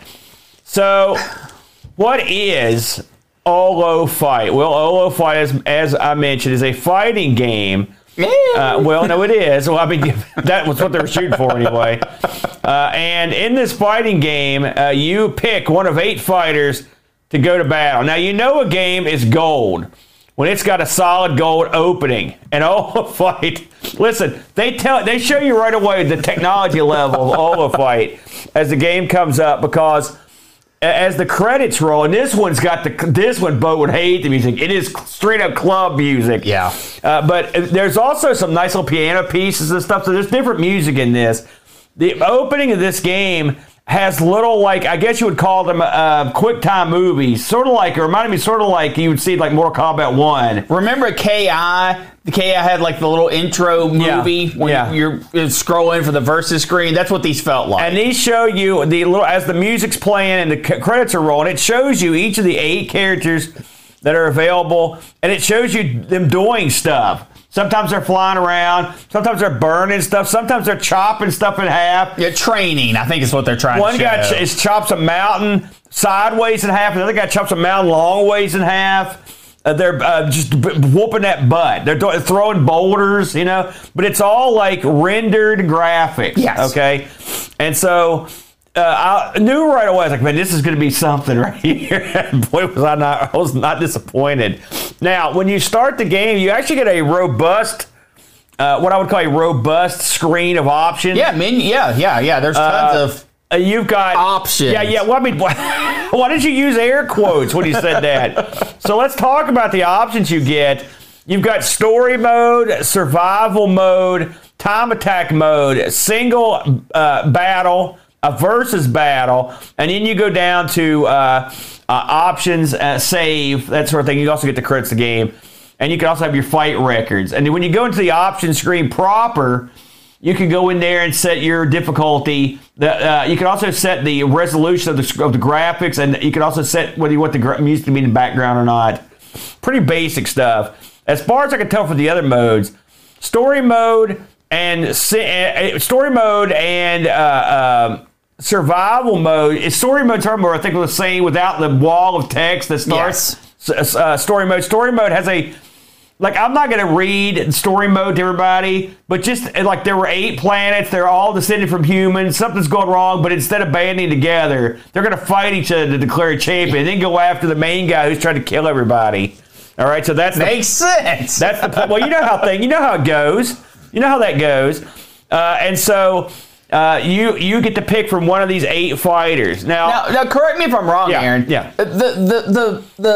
So, what is Olo Fight? Well, Olo Fight, as, as I mentioned, is a fighting game. Uh, well, no, it is. Well, I mean, that was what they were shooting for anyway. Uh, and in this fighting game, uh, you pick one of eight fighters to go to battle. Now, you know a game is gold when it's got a solid gold opening. And Olo Fight, listen, they tell, they show you right away the technology level of Olo Fight as the game comes up, because as the credits roll, and this one's got the, this one, Bo would hate the music. It is straight up club music. Yeah. Uh, but there's also some nice little piano pieces and stuff, so there's different music in this. The opening of this game has little, like, I guess you would call them uh, quick time movies. Sort of like, it reminded me sort of like you would see like Mortal Kombat one. Remember K I? The K I had like the little intro movie Yeah. when Yeah. you're scrolling for the versus screen. That's what these felt like. And these show you, the little as the music's playing and the c- credits are rolling, it shows you each of the eight characters that are available, and it shows you them doing stuff. Sometimes they're flying around. Sometimes they're burning stuff. Sometimes they're chopping stuff in half. yeah, training, I think is what they're trying One to show. guy ch- is chops a mountain sideways in half. Another guy chops a mountain long ways in half. Uh, they're uh, just b- whooping that butt. They're do- throwing boulders, you know. But it's all like rendered graphics. Yes. Okay. And so uh, I knew right away. I was like, man, this is going to be something right here. And boy, was I not! I was not disappointed. Now, when you start the game, you actually get a robust, uh, what I would call a robust screen of options. Yeah, men, yeah, yeah, yeah. There's tons Uh, of Uh, you've got options. Yeah, yeah. Well, I mean, why, why did you use air quotes when you said that? So let's talk about the options you get. You've got story mode, survival mode, time attack mode, single uh, battle, a versus battle, and then you go down to uh, uh, options, uh, save, that sort of thing. You also get the credits of the game, and you can also have your fight records. And when you go into the option screen proper, you can go in there and set your difficulty. The, uh, you can also set the resolution of the, of the graphics, and you can also set whether you want the gra- music to be in the background or not. Pretty basic stuff. As far as I can tell for the other modes, story mode and uh, story mode and uh, uh, survival mode. Story mode, survival mode, I think was the same without the wall of text that starts. Yes. Uh, story mode. Story mode has a Like, I'm not going to read story mode to everybody, but just like there were eight planets, they're all descended from humans, something's going wrong, but instead of banding together, they're going to fight each other to declare a champion, and then go after the main guy who's trying to kill everybody. All right, so that's the, makes sense. that's the well, you know how thing, you know how it goes, you know how that goes, uh, and so uh, you you get to pick from one of these eight fighters. Now, now, now correct me if I'm wrong, Yeah, Aaron. yeah. The the the the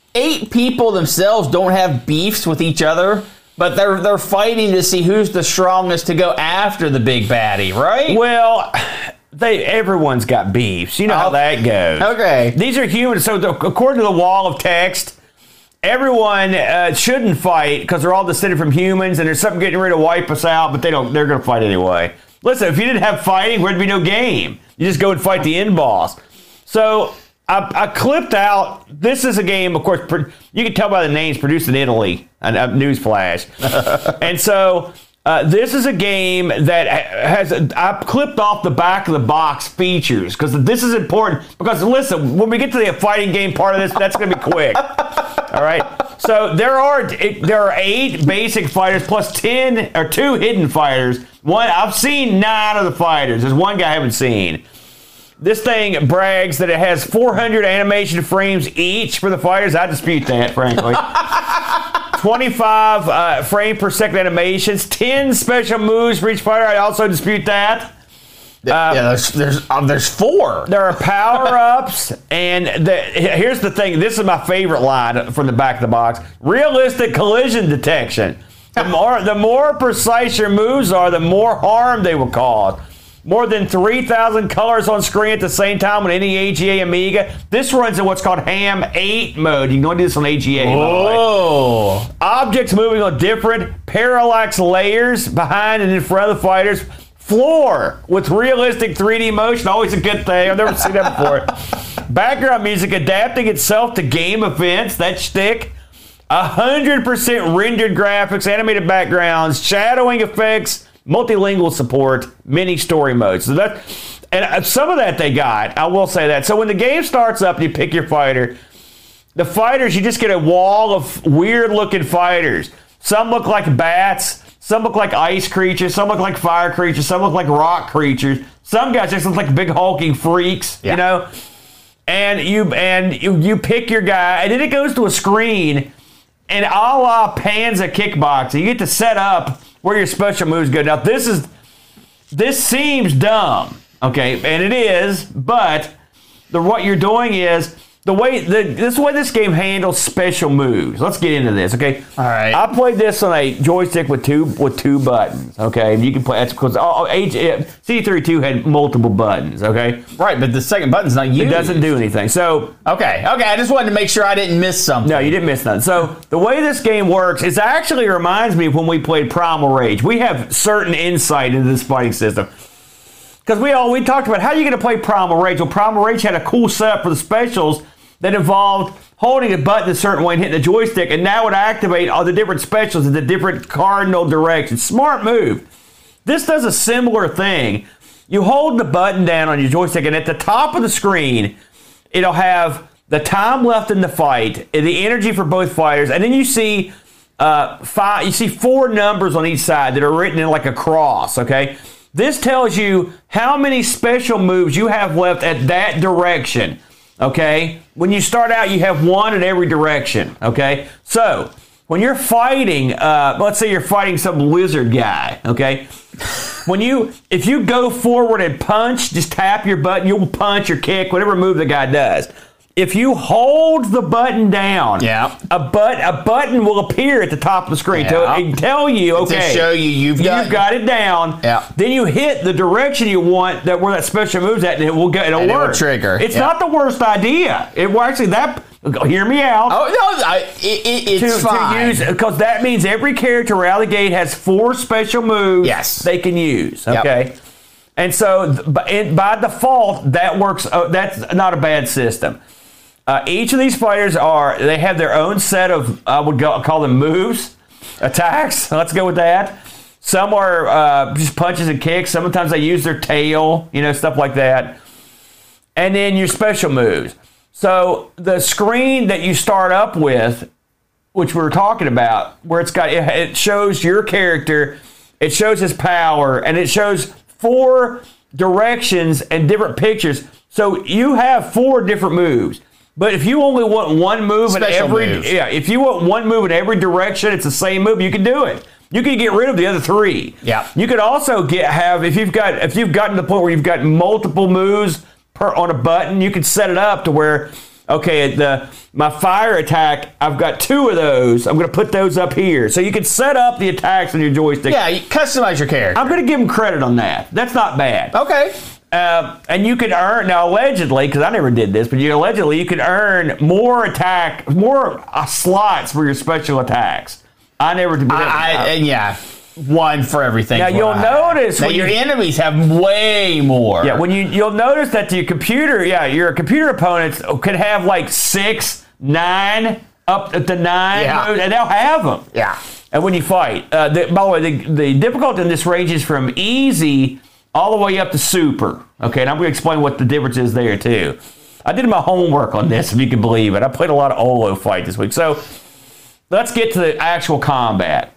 eight people themselves don't have beefs with each other, but they're they're fighting to see who's the strongest to go after the big baddie, right? Well, they everyone's got beefs. You know how that goes. Okay. These are humans. So the, according to the wall of text, everyone uh, shouldn't fight because they're all descended from humans, and there's something getting ready to wipe us out. But they don't. They're going to fight anyway. Listen, if you didn't have fighting, there'd be no game. You just go and fight the end boss. So I, I clipped out. This is a game, of course. Pro, you can tell by the names. Produced in Italy. A newsflash. And so. Uh, this is a game that has, I clipped off the back of the box features because this is important. Because listen, when we get to the fighting game part of this, that's going to be quick. All right. So there are there are eight basic fighters plus ten or two hidden fighters. One I've seen nine of the fighters. There's one guy I haven't seen. This thing brags that it has four hundred animation frames each for the fighters. I dispute that, frankly. twenty-five uh, frame per second animations, ten special moves for each fighter. I also dispute that. Uh, yeah, there's there's um, there's four. There are power ups, and the, here's the thing. This is my favorite line from the back of the box: realistic collision detection. The more the more precise your moves are, the more harm they will cause. More than three thousand colors on screen at the same time on any A G A Amiga. This runs in what's called Ham eight mode. You can only do this on A G A. Oh. Objects moving on different parallax layers behind and in front of the fighters. Floor with realistic three D motion. Always a good thing. I've never seen that before. Background music adapting itself to game events. That shtick. one hundred percent rendered graphics, animated backgrounds, shadowing effects, multilingual support, mini story modes. So that, and some of that they got. I will say that. So when the game starts up and you pick your fighter, the fighters, you just get a wall of weird-looking fighters. Some look like bats. Some look like ice creatures. Some look like fire creatures. Some look like rock creatures. Some guys just look like big hulking freaks. Yeah. You know. And you and you you pick your guy, and then it goes to a screen, and a la Panza Kickboxing, you get to set up where your special moves go. Now, this is this seems dumb, okay, and it is, but the what you're doing is the way the this way this game handles special moves. Let's get into this, okay? All right. I played this on a joystick with two with two buttons, okay? And you can play that's because oh, C D thirty-two had multiple buttons, okay? Right, but the second button's not used. It doesn't do anything. So okay, okay. I just wanted to make sure I didn't miss something. No, you didn't miss nothing. So the way this game works is actually reminds me of when we played Primal Rage. We have certain insight into this fighting system. Because we all we talked about how are you going to play Primal Rage. Well, Primal Rage had a cool setup for the specials that involved holding a button a certain way and hitting the joystick, and that would activate all the different specials in the different cardinal directions. Smart move. This does a similar thing. You hold the button down on your joystick, and at the top of the screen, it'll have the time left in the fight, and the energy for both fighters, and then you see uh, five. You see four numbers on each side that are written in like a cross. Okay, this tells you how many special moves you have left at that direction. Okay, when you start out, you have one in every direction. Okay, so when you're fighting, uh, let's say you're fighting some lizard guy. Okay, when you if you go forward and punch, just tap your button. You'll punch or kick, whatever move the guy does. If you hold the button down, yeah. a but a button will appear at the top of the screen yeah. to tell you, okay, to show you you've got, you've got it down. Yeah. Then you hit the direction you want that where that special moves at, and it will go. It'll and work. It will trigger. It's yeah. not the worst idea. It will actually that. Hear me out. Oh no, I, it, it, it's to, fine. To use because that means every character around the gate has four special moves. Yes. They can use. Yep. Okay. And so by, by default, that works. Uh, that's not a bad system. Uh, each of these fighters are, they have their own set of, I would go, call them moves, attacks. Let's go with that. Some are uh, just punches and kicks. Sometimes they use their tail, you know, stuff like that. And then your special moves. So the screen that you start up with, which we were talking about, where it's got, it shows your character, it shows his power, and it shows four directions and different pictures. So you have four different moves. But if you only want one move Special in every moves. yeah, if you want one move in every direction, it's the same move. You can do it. You can get rid of the other three. Yeah. You could also get have if you've got if you've gotten to the point where you've got multiple moves per on a button, you can set it up to where Okay, the my fire attack, I've got two of those. I'm going to put those up here. So you can set up the attacks on your joystick. Yeah, you customize your character. I'm going to give them credit on that. That's not bad. Okay. Uh, and you can earn, now allegedly, because I never did this, but you allegedly you can earn more attack, more uh, slots for your special attacks. I never did I, I, and yeah, one for everything. Now you'll I, notice now when your you, enemies have way more. Yeah, when you you'll notice that your computer, yeah, your computer opponents could have like six, nine, up to nine, Yeah. moves, and they'll have them. Yeah. And when you fight, uh, the, by the way, the, the difficulty in this ranges from easy all the way up to super. Okay, and I'm going to explain what the difference is there too. I did my homework on this, if you can believe it. I played a lot of Olo fight this week. So let's get to the actual combat.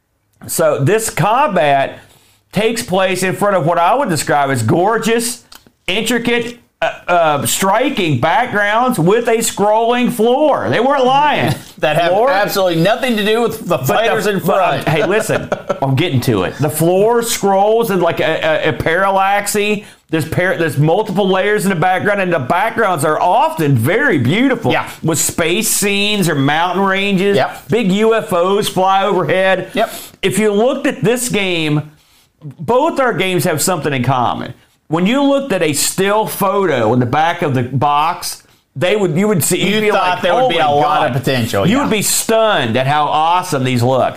So this combat takes place in front of what I would describe as gorgeous, intricate, uh, uh, striking backgrounds with a scrolling floor. They weren't lying. That have Floor- absolutely nothing to do with the fighters the- in front. Hey, listen, I'm getting to it. The floor scrolls in like a, a, a parallaxy. There's par- there's multiple layers in the background, and the backgrounds are often very beautiful. Yeah. With space scenes or mountain ranges. Yep. Big U F Os fly overhead. Yep. If you looked at this game, both our games have something in common. When you looked at a still photo in the back of the box, they would you would see You you'd be thought like, there would "Oh be my a lot God." of potential, You yeah. would be stunned at how awesome these look.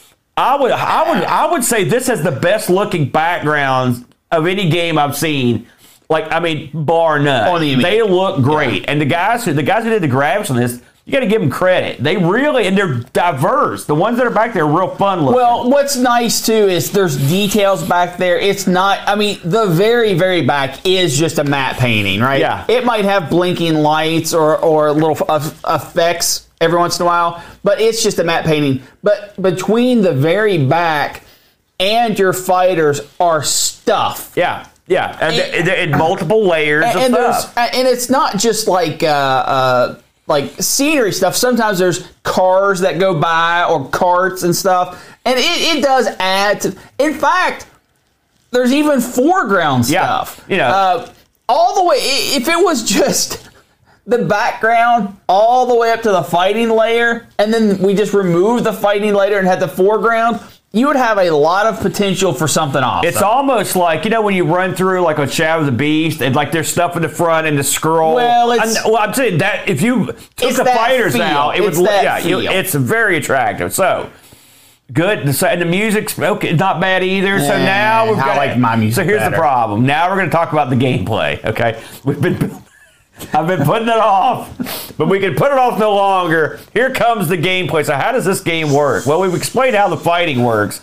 I would I would I would say this has the best looking backgrounds of any game I've seen. Like I mean, bar none. On the Amiga. They look great, and the guys who the guys who did the graphics on this, you got to give them credit. They really and they're diverse. The ones that are back there are real fun looking. Well, what's nice too is there's details back there. It's not, I mean, the very, very back is just a matte painting, right? Yeah. It might have blinking lights or, or little f- effects every once in a while, but it's just a matte painting. But between the very back and your fighters are stuff. yeah, yeah, and, And- and- and multiple layers And, of and there's stuff. and it's not just like uh, uh, like scenery stuff. Sometimes there's cars that go by or carts and stuff, and it, it does add to. In fact, there's even foreground Yeah, stuff. you know. uh, all the way. i- If it was just the background all the way up to the fighting layer, and then we just removed the fighting layer and had the foreground, you would have a lot of potential for something awesome. It's almost like, you know, when you run through like a Shadow of the Beast, and like there's stuff in the front and the scroll. Well, it's- I, well, I'm saying that if you took It's the that fighters feel. out, it It's would. that Yeah, you, feel. it's very attractive. So good. So, and the music's okay, not bad either. So Eh, now we've I got. like my music So here's the better. problem. Now we're going to talk about the gameplay. Okay, we've been. I've been putting it off, but we can put it off no longer. Here comes the gameplay. So how does this game work? Well, we've explained how the fighting works.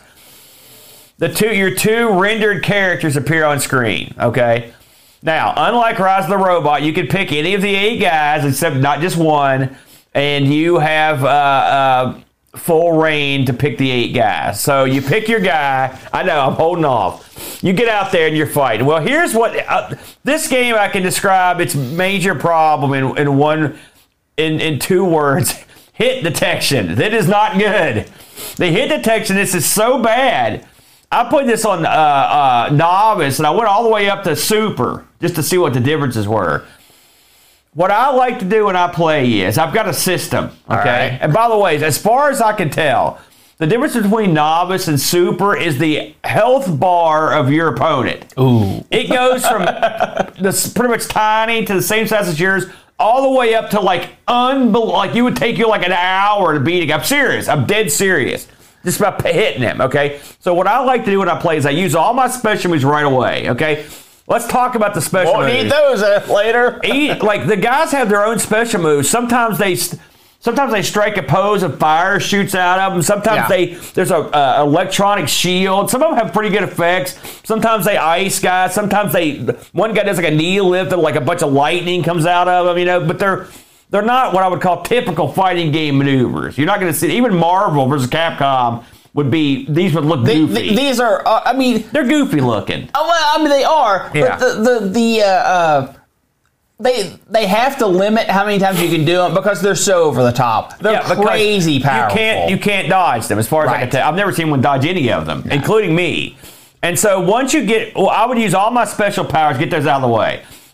The two, your two rendered characters appear on screen. Okay. Now, unlike Rise of the Robot, you can pick any of the eight guys, except not just one, and you have uh, uh, full reign to pick the eight guys. So you pick your guy. I know I'm holding off. You get out there and you're fighting. Well, here's what uh, this game I can describe its major problem in, in one in in two words: hit detection. That is not good. The hit detection. This is so bad. I put this on uh, uh, novice, and I went all the way up to super just to see what the differences were. What I like to do when I play is I've got a system, okay? right. And by the way, as far as I can tell, the difference between novice and super is the health bar of your opponent. Ooh. It goes from this pretty much tiny to the same size as yours, all the way up to like unbel- like you would take you like an hour to beat him. I'm serious. I'm dead serious. Just about hitting him, okay? So what I like to do when I play is I use all my special moves right away, okay? Let's talk about the special Won't moves. need those uh, later. Eat, like the guys have their own special moves. Sometimes they, sometimes they strike a pose and fire shoots out of them. Sometimes Yeah. they there's a uh, electronic shield. Some of them have pretty good effects. Sometimes they ice guys. Sometimes they one guy does like a knee lift and like a bunch of lightning comes out of them. You know, but they're they're not what I would call typical fighting game maneuvers. You're not going to see even Marvel versus Capcom would be these would look They- goofy. they- these are, uh, I mean, they're goofy looking. oh, well, I mean they are. Yeah. But the the the uh, uh, they they have to limit how many times you can do them because they're so over the top. They're Yeah, because crazy powerful. You can't you can't dodge them as far as I can Right. tell. I've never seen one dodge any of them, including me. And so once you get, well, I would use all my special powers, get those out of the way.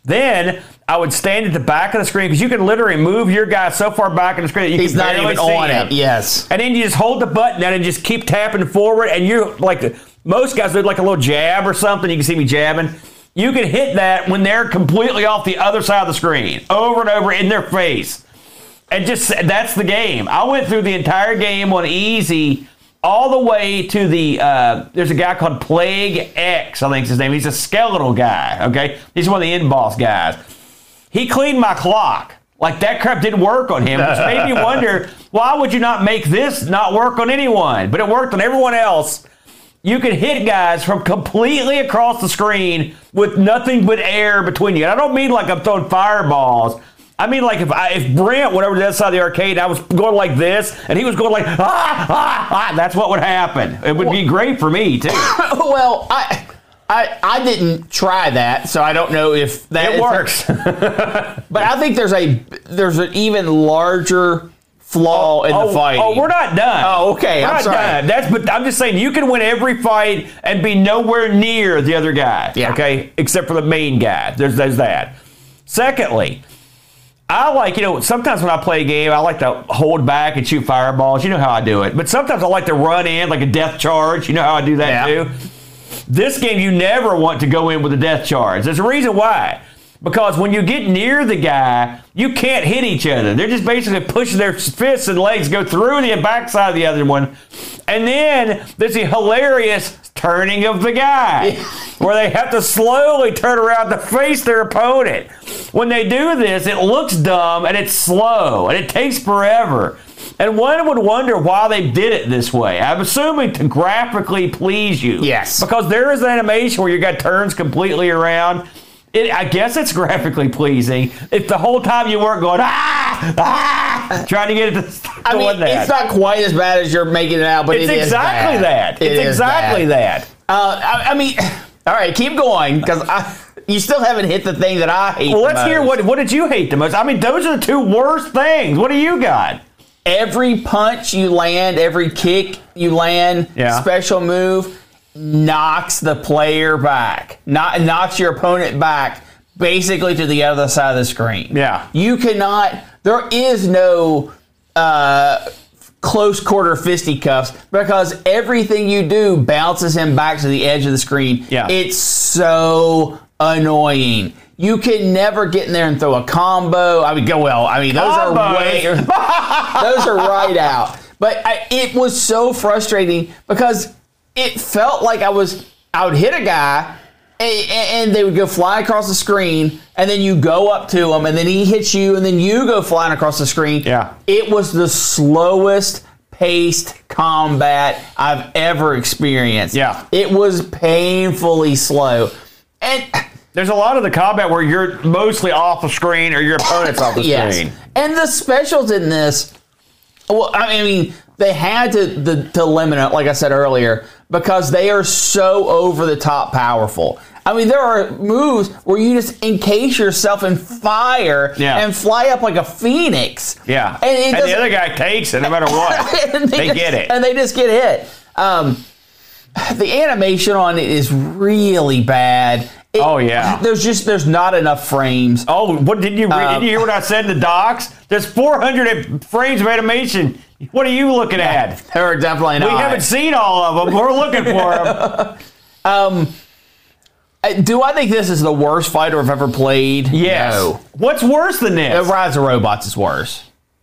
Then I would stand at the back of the screen because you can literally move your guy so far back in the screen that you He's can not barely even see on him. it. Yes. And then you just hold the button down and just keep tapping forward. And you're like, most guys do like a little jab or something. You can see me jabbing. You can hit that when they're completely off the other side of the screen, over and over in their face. And just, that's the game. I went through the entire game on easy all the way to the, uh, there's a guy called Plague X, I think is his name. He's a skeletal guy, okay? He's one of the in-boss guys. He cleaned my clock. Like, that crap didn't work on him, which made me wonder, why would you not make this not work on anyone? But it worked on everyone else. You could hit guys from completely across the screen with nothing but air between you. And I don't mean like I'm throwing fireballs. I mean, like, if I, if Brent went over to the other side of the arcade and I was going like this, and he was going like, ah, ah, ah, that's what would happen. It would be great for me, too. Well, I, I I didn't try that, so I don't know if that It works. But I think there's a there's an even larger flaw in oh, the fight. Oh, we're not done. Oh, okay. We're I'm not sorry. done. That's, but I'm just saying, you can win every fight and be nowhere near the other guy. Yeah. Okay? Except for the main guy. There's, there's that. Secondly, I like, you know, sometimes when I play a game, I like to hold back and shoot fireballs. You know how I do it. But sometimes I like to run in like a death charge. You know how I do that Yeah. too? This game, you never want to go in with a death charge. There's a reason why. Because when you get near the guy, you can't hit each other. They're just basically pushing their fists and legs, go through the backside of the other one. And then there's the hilarious turning of the guy, where they have to slowly turn around to face their opponent. When they do this, it looks dumb and it's slow and it takes forever. And one would wonder why they did it this way. I'm assuming to graphically please you. Yes. Because there is an animation where your guy turns completely around. It, I guess it's graphically pleasing. If the whole time you weren't going, ah, ah, trying to get it to stop I mean, doing that. it's not quite as bad as you're making it out, but It's it is exactly bad. that. It It's is exactly bad. that. Uh, I, I mean, all right, keep going, because you still haven't hit the thing that I hate Well, the let's hear most. what what did you hate the most? I mean, those are the two worst things. What do you got? Every punch you land, every kick you land, Yeah. special move knocks the player back, not knocks your opponent back, basically to the other side of the screen. Yeah. You cannot. There is no uh, close quarter fisticuffs because everything you do bounces him back to the edge of the screen. Yeah. It's so annoying. You can never get in there and throw a combo. I mean, go well. I mean, those Combos. are way, those are right out. But I, it was so frustrating because it felt like I was, I would hit a guy and, and they would go flying across the screen, and then you go up to him, and then he hits you, and then you go flying across the screen. Yeah. It was the slowest paced combat I've ever experienced. Yeah. It was painfully slow. And There's a lot of the combat where you're mostly off the screen or your opponent's off the yes. screen. And the specials in this, well, I mean, they had to, the, to limit it, like I said earlier, because they are so over the top powerful. I mean, there are moves where you just encase yourself in fire Yeah. and fly up like a phoenix. Yeah. And, it And, the doesn't- other guy takes it no matter what. and they just- get it. And they just get hit. Um, the animation on it is really bad. It- Oh, yeah. There's just, there's not enough frames. Oh, what did you read? Um, did you hear what I said in the docs? There's four hundred frames of animation. What are you looking at? There are definitely not. We haven't seen all of them. We're looking for them. Uh, Do I think this is the worst fighter I've ever played? Yes. No. What's worse than Uh, this? Rise of Robots is worse.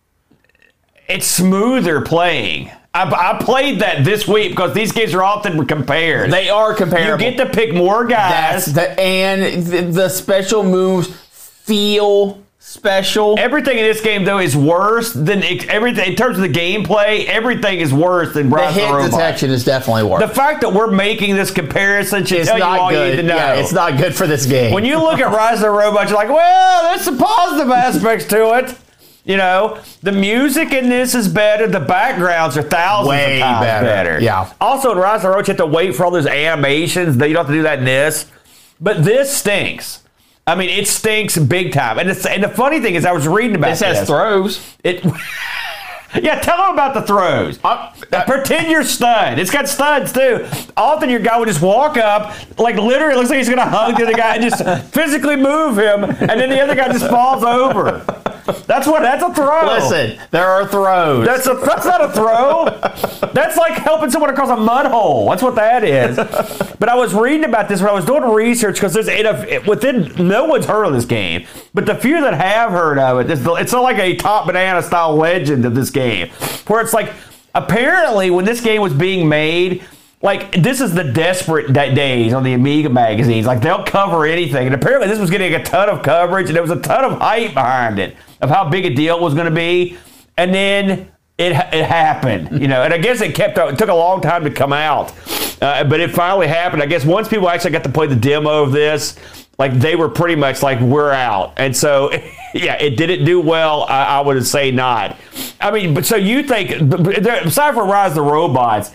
It's smoother playing. I, I played that this week because these games are often compared. They are you comparable. get to pick more That's guys. the, and the, the special moves feel special. Everything in this game, though, is worse than ex- everything in terms of the gameplay. Everything is worse than The Rise of hit the Robots. detection is definitely worse. The fact that we're making this comparison should it's tell you not all you need good. to know. Yeah, it's not good for this game. When you look at Rise of the Robots, you're like, well, there's some positive aspects to it. You know, the music in this is better. The backgrounds are thousands Way of times better. better. Yeah. Also, in Rise of the Robots, you have to wait for all those animations. You don't have to do that in this. But this stinks. I mean, it stinks big time. And, it's, and the funny thing is, I was reading about this has this. throws. It, Yeah, tell them about the throws. Uh, uh, Pretend you're stunned. It's got studs, too. Often your guy would just walk up, like literally, it looks like he's going to hug the other guy and just physically move him, and then the other guy just falls over. That's what. That's a throw. Listen, there are throws. That's a. That's not a throw. That's like helping someone across a mud hole. That's what that is. But I was reading about this when I was doing research because there's it, within no one's heard of this game, but the few that have heard of it, it's, it's not like a Top Banana style legend of this game, where it's like apparently when this game was being made. Like, this is the desperate days on the Amiga magazines. Like, they'll cover anything. And apparently this was getting a ton of coverage, and there was a ton of hype behind it of how big a deal it was going to be. And then it it happened, you know. And I guess it kept it took a long time to come out. Uh, but it finally happened. I guess once people actually got to play the demo of this, like, they were pretty much like, we're out. And so, yeah, it didn't do well. I, I would say not. I mean, but so you think, aside from Rise of the Robots,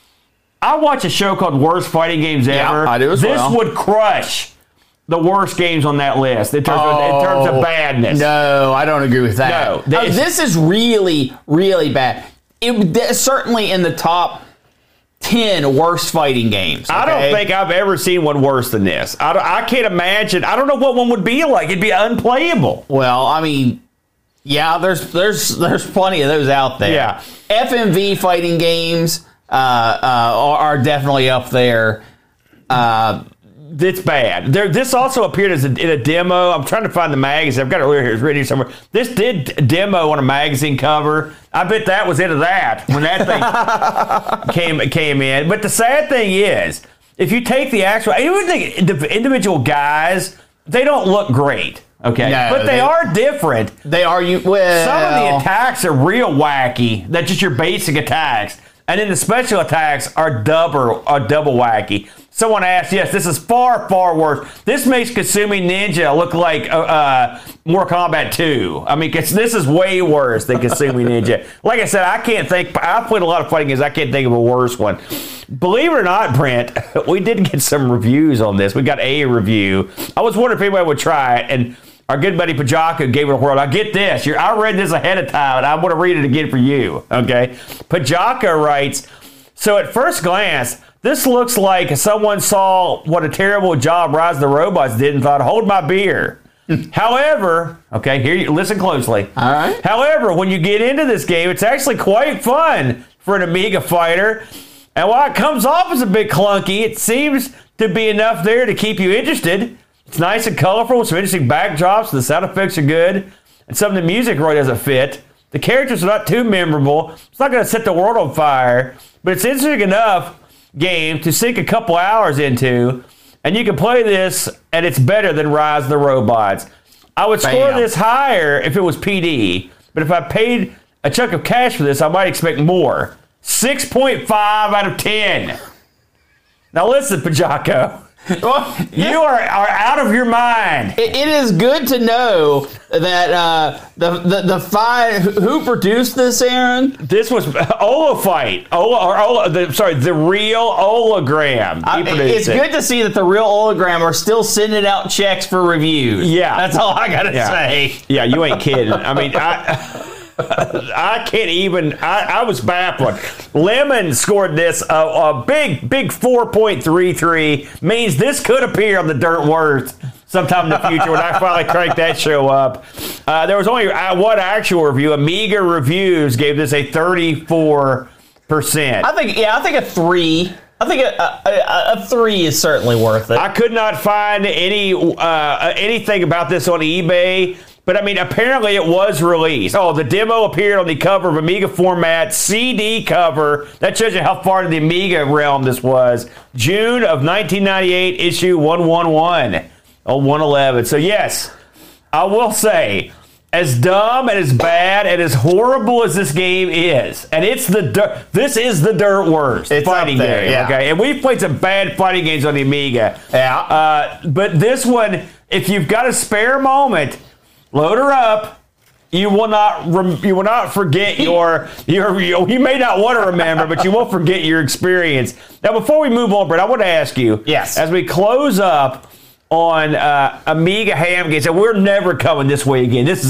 I watch a show called Worst Fighting Games Yeah, Ever. I do as this well. would crush the worst games on that list in terms, of, in terms of badness. No, I don't agree with that. No, Oh, this- this is really, really bad. It that's certainly in the top ten worst fighting games. I don't okay? think I've ever seen one worse than this. I, don't, I can't imagine. I don't know what one would be like. It'd be unplayable. Well, I mean, yeah, there's there's there's plenty of those out there. Yeah. F M V fighting games uh, uh, are, are definitely up there. Uh, It's bad. There, this also appeared as a, in a demo. I'm trying to find the magazine. I've got it over here. It's written here somewhere. This did demo on a magazine cover. I bet that was into that when that thing came came in. But the sad thing is, if you take the actual, even the individual guys, they don't look great. Okay, No, but they, they- are different. they are you. Well, Some of the attacks are real wacky. That's just your basic attacks. And then the special attacks are double, are double wacky. Someone asked, yes, this is far, far worse. This makes Kasumi Ninja look like uh, uh, Mortal Kombat two. I mean, 'cause this is way worse than Kasumi Ninja. Like I said, I can't think, I've played a lot of fighting games. I can't think of a worse one. Believe it or not, Brent, we did get some reviews on this. We got a review. I was wondering if anybody would try it, and our good buddy Pajaka gave it a whirl. I get this. You're, I read this ahead of time, and I want to read it again for you. Okay? Pajaka writes, so at first glance, this looks like someone saw what a terrible job Rise of the Robots did and thought, hold my beer. However, okay, here you listen closely. All right. However, when you get into this game, it's actually quite fun for an Amiga fighter. And while it comes off as a bit clunky, it seems to be enough there to keep you interested. It's nice and colorful with some interesting backdrops. The sound effects are good. And some of the music really doesn't fit. The characters are not too memorable. It's not going to set the world on fire. But it's interesting enough game to sink a couple hours into. And you can play this, and it's better than Rise of the Robots. I would score Bam. this higher if it was P D. But if I paid a chunk of cash for this, I might expect more. six point five out of ten. Now listen, Pajako. You are, are out of your mind. It, it is good to know that uh, the, the the five who produced this, Aaron. This was Ola Fight. Ola, or Ola, the, sorry, the real Olagram. He I- produced it's it. good to see that the real hologram are still sending out checks for reviews. Yeah. That's all I gotta Yeah. say. Yeah, you ain't kidding. I mean, I I can't even. I, I was baffled. Lemon scored this a, a big, big four point three three. Means this could appear on the Dirt Worst sometime in the future when I finally crank that show up. Uh, there was only uh, one actual review. Amiga Reviews gave this a thirty-four percent. I think yeah, I think a three. I think a, a, a, a three is certainly worth it. I could not find any uh, anything about this on eBay, but I mean, apparently it was released. Oh, the demo appeared on the cover of Amiga Format C D cover. That shows you how far into the Amiga realm this was. June of nineteen ninety-eight, issue one eleven. Oh, one eleven. So yes, I will say, as dumb and as bad and as horrible as this game is, and it's the dirt, this is the Dirt Worst It's fighting up there, game. yeah. Okay, and we've played some bad fighting games on the Amiga. Yeah. Uh, but this one, if you've got a spare moment, load her up. You will not. Rem- you will not forget your, your. your. You may not want to remember, but you won't forget your experience. Now, before we move on, Brett, I want to ask you. Yes. As we close up on uh, Amiga ham games, and we're never coming this way again. This is it.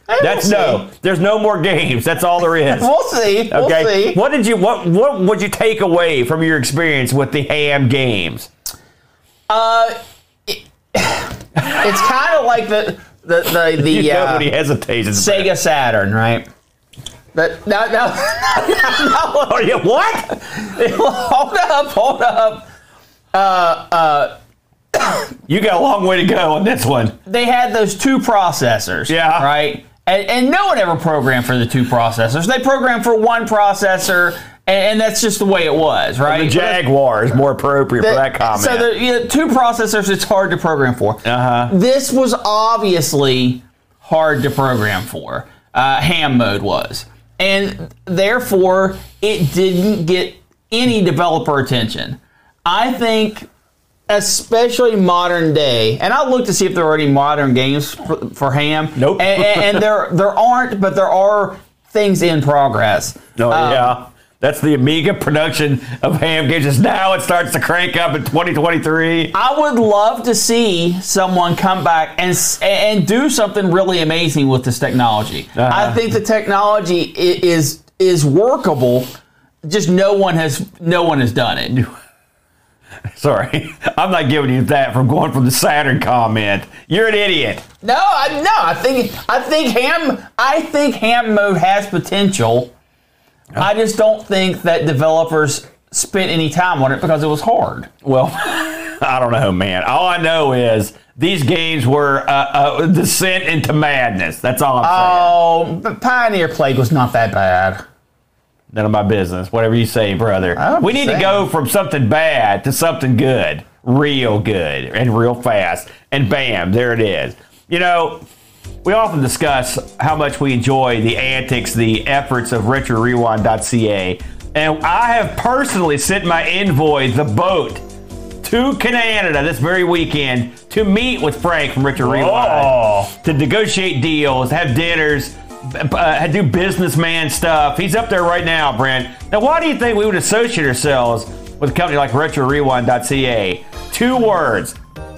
That's we'll no. There's no more games. That's all there is. We'll see. We'll Okay. see. What did you what what would you take away from your experience with the Ham games? Uh, it, it's kind of like the the the, the You know uh, when he hesitates. it's Sega Saturn, right? But no, no, no, bad. Oh, yeah, what? hold up, hold up. Uh, uh, You got a long way to go on this one. they had those two processors, Yeah. right? And, and no one ever programmed for the two processors. They programmed for one processor, and, and that's just the way it was, right? The Jaguar is more appropriate for that comment. So the you know, two processors, it's hard to program for. Uh-huh. This was obviously hard to program for. Uh, ham mode was. And therefore, it didn't get any developer attention. I think, especially modern day, and I looked to see if there are any modern games for, for Ham. Nope. And, and, and there there aren't, but there are things in progress. Oh, Um, yeah. That's the Amiga production of Ham games. Just now it starts to crank up in twenty twenty-three. I would love to see someone come back and and do something really amazing with this technology. Uh-huh. I think the technology i- is is workable. Just no one has no one has done it. Sorry. I'm not giving you that from going from the Saturn comment. You're an idiot. No, I, no. I think I think ham I think ham mode has potential. I just don't think that developers spent any time on it because it was hard. Well, I don't know, man. All I know is these games were uh, a descent into madness. That's all I'm saying. Oh, but Pioneer Plague was not that bad. None of my business. Whatever you say, brother. I'm We need saying. to go from something bad to something good. Real good and real fast. And bam, there it is. You know, we often discuss how much we enjoy the antics, the efforts of retro rewind dot c a. And I have personally sent my envoy, the boat, to Canada this very weekend to meet with Frank from Retro Rewind, Oh. to negotiate deals, have dinners, uh, do businessman stuff. He's up there right now, Brent. Now, why do you think we would associate ourselves with a company like retro rewind dot c a? Two words: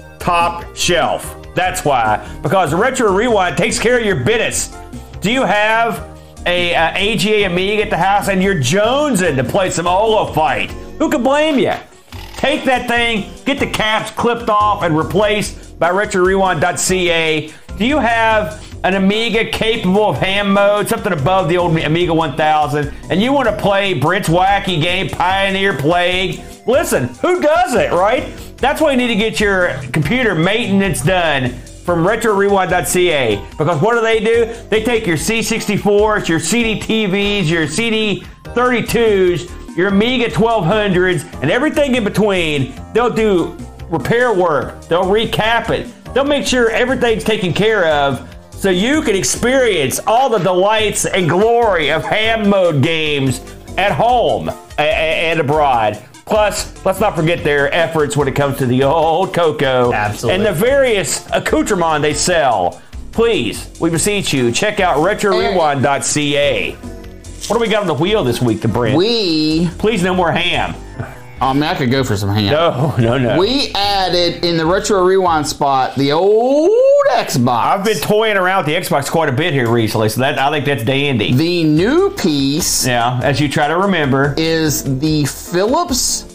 top shelf. That's why. Because Retro Rewind takes care of your business. Do you have a, a A G A Amiga at the house and you're jonesing to play some Olo Fight? Who can blame you? Take that thing, get the caps clipped off and replaced by retro rewind dot c a. Do you have an Amiga capable of ham mode, something above the old Amiga one thousand, and you want to play Brent's wacky game, Pioneer Plague? Listen, who does it, right? That's why you need to get your computer maintenance done from retro rewind dot c a. Because what do they do? They take your C sixty-fours, your C D T Vs, your C D thirty-twos, your Amiga twelve hundreds, and everything in between. They'll do repair work. They'll recap it. They'll make sure everything's taken care of so you can experience all the delights and glory of ham mode games at home a- a- and abroad. Plus, let's not forget their efforts when it comes to the old Coco Absolutely. and the various accoutrements they sell. Please, we beseech you, check out retro rewind dot c a. What do we got on the wheel this week to Brent? We, Please, no more ham. I mean, I could go for some ham. No, no, no. We added in the retro rewind spot the old Xbox. I've been toying around with the Xbox quite a bit here recently, so that I think that's dandy. The new piece Yeah, as you try to remember. is the Philips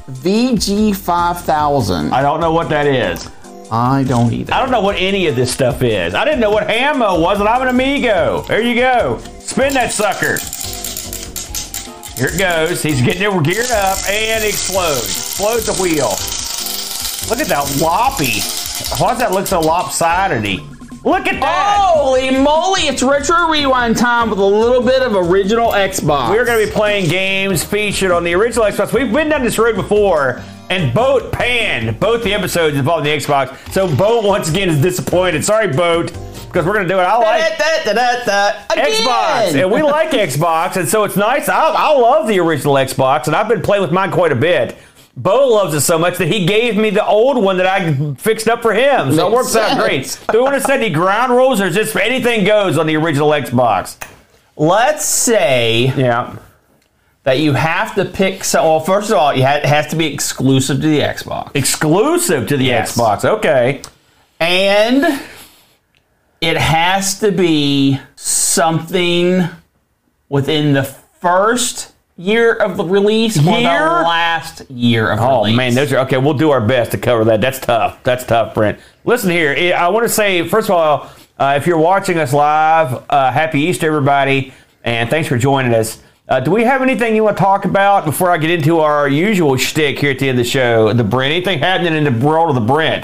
V G five thousand. I don't know what that is. I don't either. I don't know what any of this stuff is. I didn't know what Hammo was, and I'm an Amigo. There you go. Spin that sucker. Here it goes. He's getting it geared up and explodes. Explodes the wheel. Look at that loppy. Why does that look so lopsided? Look at that. Holy moly, it's retro rewind time with a little bit of original Xbox. We're going to be playing games featured on the original Xbox. We've been down this road before, and Boat panned both the episodes involving the Xbox. So Boat, once again, is disappointed. Sorry, Boat, because we're going to do it. I like Da, da, da, da, da, again. Xbox, and we like Xbox, and so it's nice. I, I love the original Xbox, and I've been playing with mine quite a bit. Bo loves it so much that he gave me the old one that I fixed up for him. So it works out great. Do we want to set any ground rules, or just anything goes on the original Xbox? Let's say Yeah. that you have to pick some. Well, first of all, you ha- it has to be exclusive to the Xbox. Exclusive to the Yes. Xbox. Okay. And it has to be something within the first year of the release or the Year? last year of Oh release. man, those are okay. We'll do our best to cover that. That's tough. That's tough, Brent. Listen here. I want to say, first of all, uh, if you're watching us live, uh, happy Easter, everybody, and thanks for joining us. Uh, do we have anything you want to talk about before I get into our usual shtick here at the end of the show? The Brent, anything happening in the world of the Brent?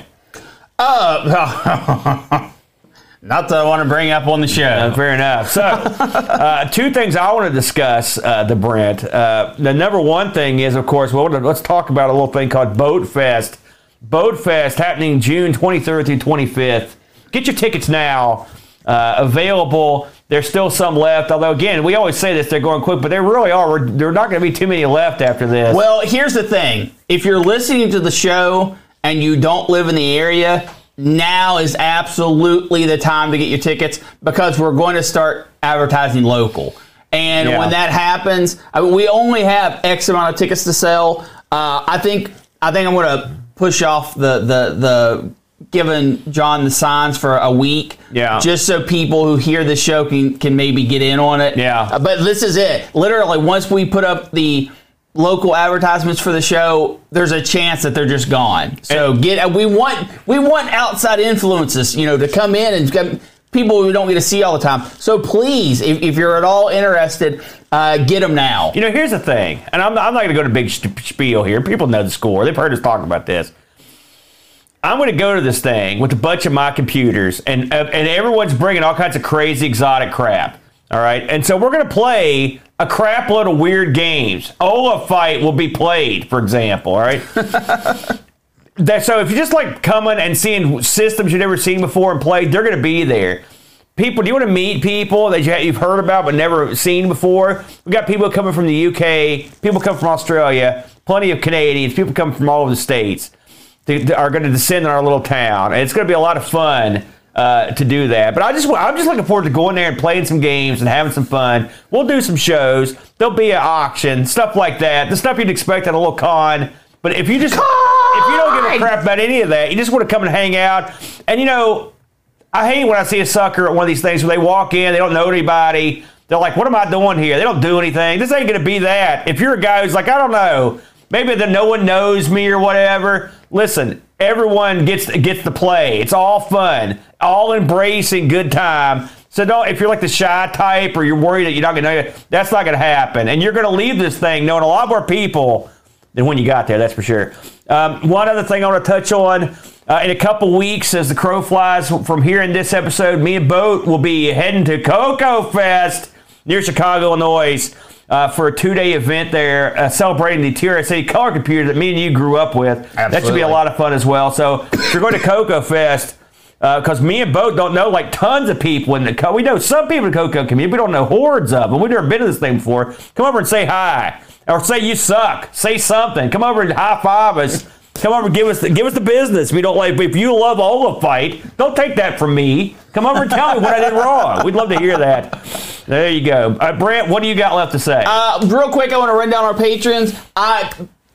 Uh, not that I want to bring up on the show. Uh, fair enough. So, uh, two things I want to discuss, uh, the Brent. Uh, the number one thing is, of course, well, let's talk about a little thing called Boat Fest. Boat Fest happening June twenty-third through twenty-fifth. Get your tickets now. Uh, available. There's still some left. Although, again, we always say this, they're going quick, but they really are. There are not going to be too many left after this. Well, here's the thing. If you're listening to the show and you don't live in the area, now is absolutely the time to get your tickets because we're going to start advertising local. And Yeah. when that happens, I mean, we only have X amount of tickets to sell. Uh, I think I think I'm going to push off the the the giving John the signs for a week, Yeah. just so people who hear the show can can maybe get in on it. Yeah. Uh, but this is it. Literally, once we put up the local advertisements for the show, there's a chance that they're just gone. So And- get we want we want outside influences, you know, to come in and come, people we don't get to see all the time. So please, if, if you're at all interested, uh, get them now. You know, here's the thing, and I'm, I'm not going to go to big spiel here. People know the score. They've heard us talk about this. I'm going to go to this thing with a bunch of my computers, and uh, and everyone's bringing all kinds of crazy, exotic crap. All right, and so we're going to play a crap load of weird games. Olaf Fight will be played, for example. All right. That, so if you're just like coming and seeing systems you've never seen before and played, they're going to be there. People, do you want to meet people that you- you've heard about but never seen before? We got people coming from the U K, people come from Australia, plenty of Canadians, people come from all over the states that that are going to descend on our little town, and it's going to be a lot of fun uh, to do that. But I just, I'm just looking forward to going there and playing some games and having some fun. We'll do some shows. There'll be an auction, stuff like that. The stuff you'd expect at a little con. But if you just, if you don't give a crap about any of that, you just want to come and hang out. And you know, I hate when I see a sucker at one of these things where they walk in, they don't know anybody. They're like, what am I doing here? They don't do anything. This ain't going to be that. If you're a guy who's like, I don't know, maybe that no one knows me or whatever. Listen, everyone gets gets to play. It's all fun, all embracing good time. So don't, if you're like the shy type or you're worried that you're not going to know, that's not going to happen. And you're going to leave this thing knowing a lot more people than when you got there, that's for sure. Um, one other thing I want to touch on. Uh, in a couple weeks, as the crow flies from here in this episode, me and Boat will be heading to Cocoa Fest near Chicago, Illinois, uh, for a two-day event there, uh, celebrating the T R S A color computer that me and you grew up with. That should be Absolutely. a lot of fun as well. So if you're going to Cocoa Fest, because me and Boat don't know like tons of people in the co- we know some people in the Cocoa community, we don't know hordes of them. We've never been to this thing before. Come over and say hi, or say you suck. Say something. Come over and high five us. Come over and give us the, give us the business. We don't like if you love Olaf Fight. Don't take that from me. Come over and tell me what I did wrong. We'd love to hear that. There you go, uh, Brent. What do you got left to say? Uh, real quick, I want to run down our patrons. I,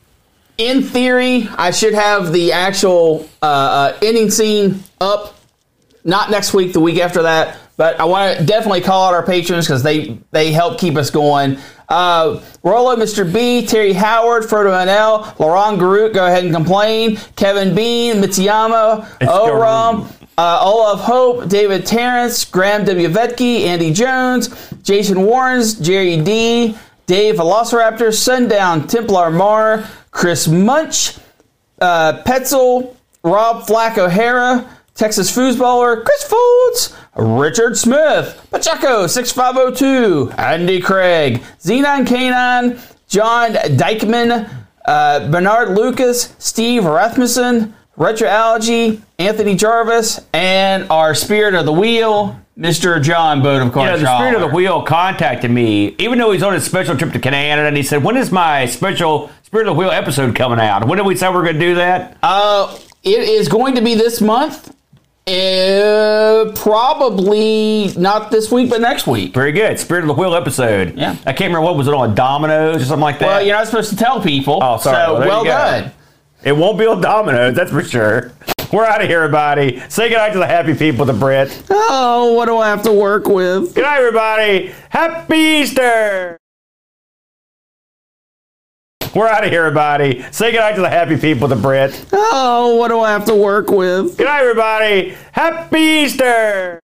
in theory, I should have the actual uh, uh, ending scene up. Not next week, the week after that. But I want to definitely call out our patrons because they, they help keep us going. Uh, Rollo, Mister B, Terry Howard, Frodo N L, Laurent Garut, go ahead and complain. Kevin Bean, Mitsuyama, Oram, uh, Olaf Hope, David Terrence, Graham W. Vetke, Andy Jones, Jason Warrens, Jerry D, Dave Velociraptor, Sundown, Templar Mar, Chris Munch, uh, Petzel, Rob Flack O'Hara, Texas Foosballer, Chris Foods, Richard Smith, Pacheco six five oh two, Andy Craig, Z nine K nine, John Dykeman, uh, Bernard Lucas, Steve Rasmussen, Retroalgy, Anthony Jarvis, and our Spirit of the Wheel, Mister John Boat of course. Yeah, the Spirit of the Wheel contacted me, even though he's on a special trip to Canada, and he said, when is my special Spirit of the Wheel episode coming out? When did we say we we're going to do that? Uh, it is going to be this month. Uh, probably not this week, but next week. Very good. Spirit of the Wheel episode. Yeah. I can't remember what was it on, Domino's or something like that? Well, you're not supposed to tell people. Oh, sorry. So, Well, there well you go. done. It won't be on Domino's, that's for sure. We're out of here, everybody. Say goodnight to the happy people, the Brit. Oh, what do I have to work with? Good night, everybody. Happy Easter. We're out of here, everybody. Say goodnight to the happy people, the Brit. Oh, what do I have to work with? Good night, everybody. Happy Easter.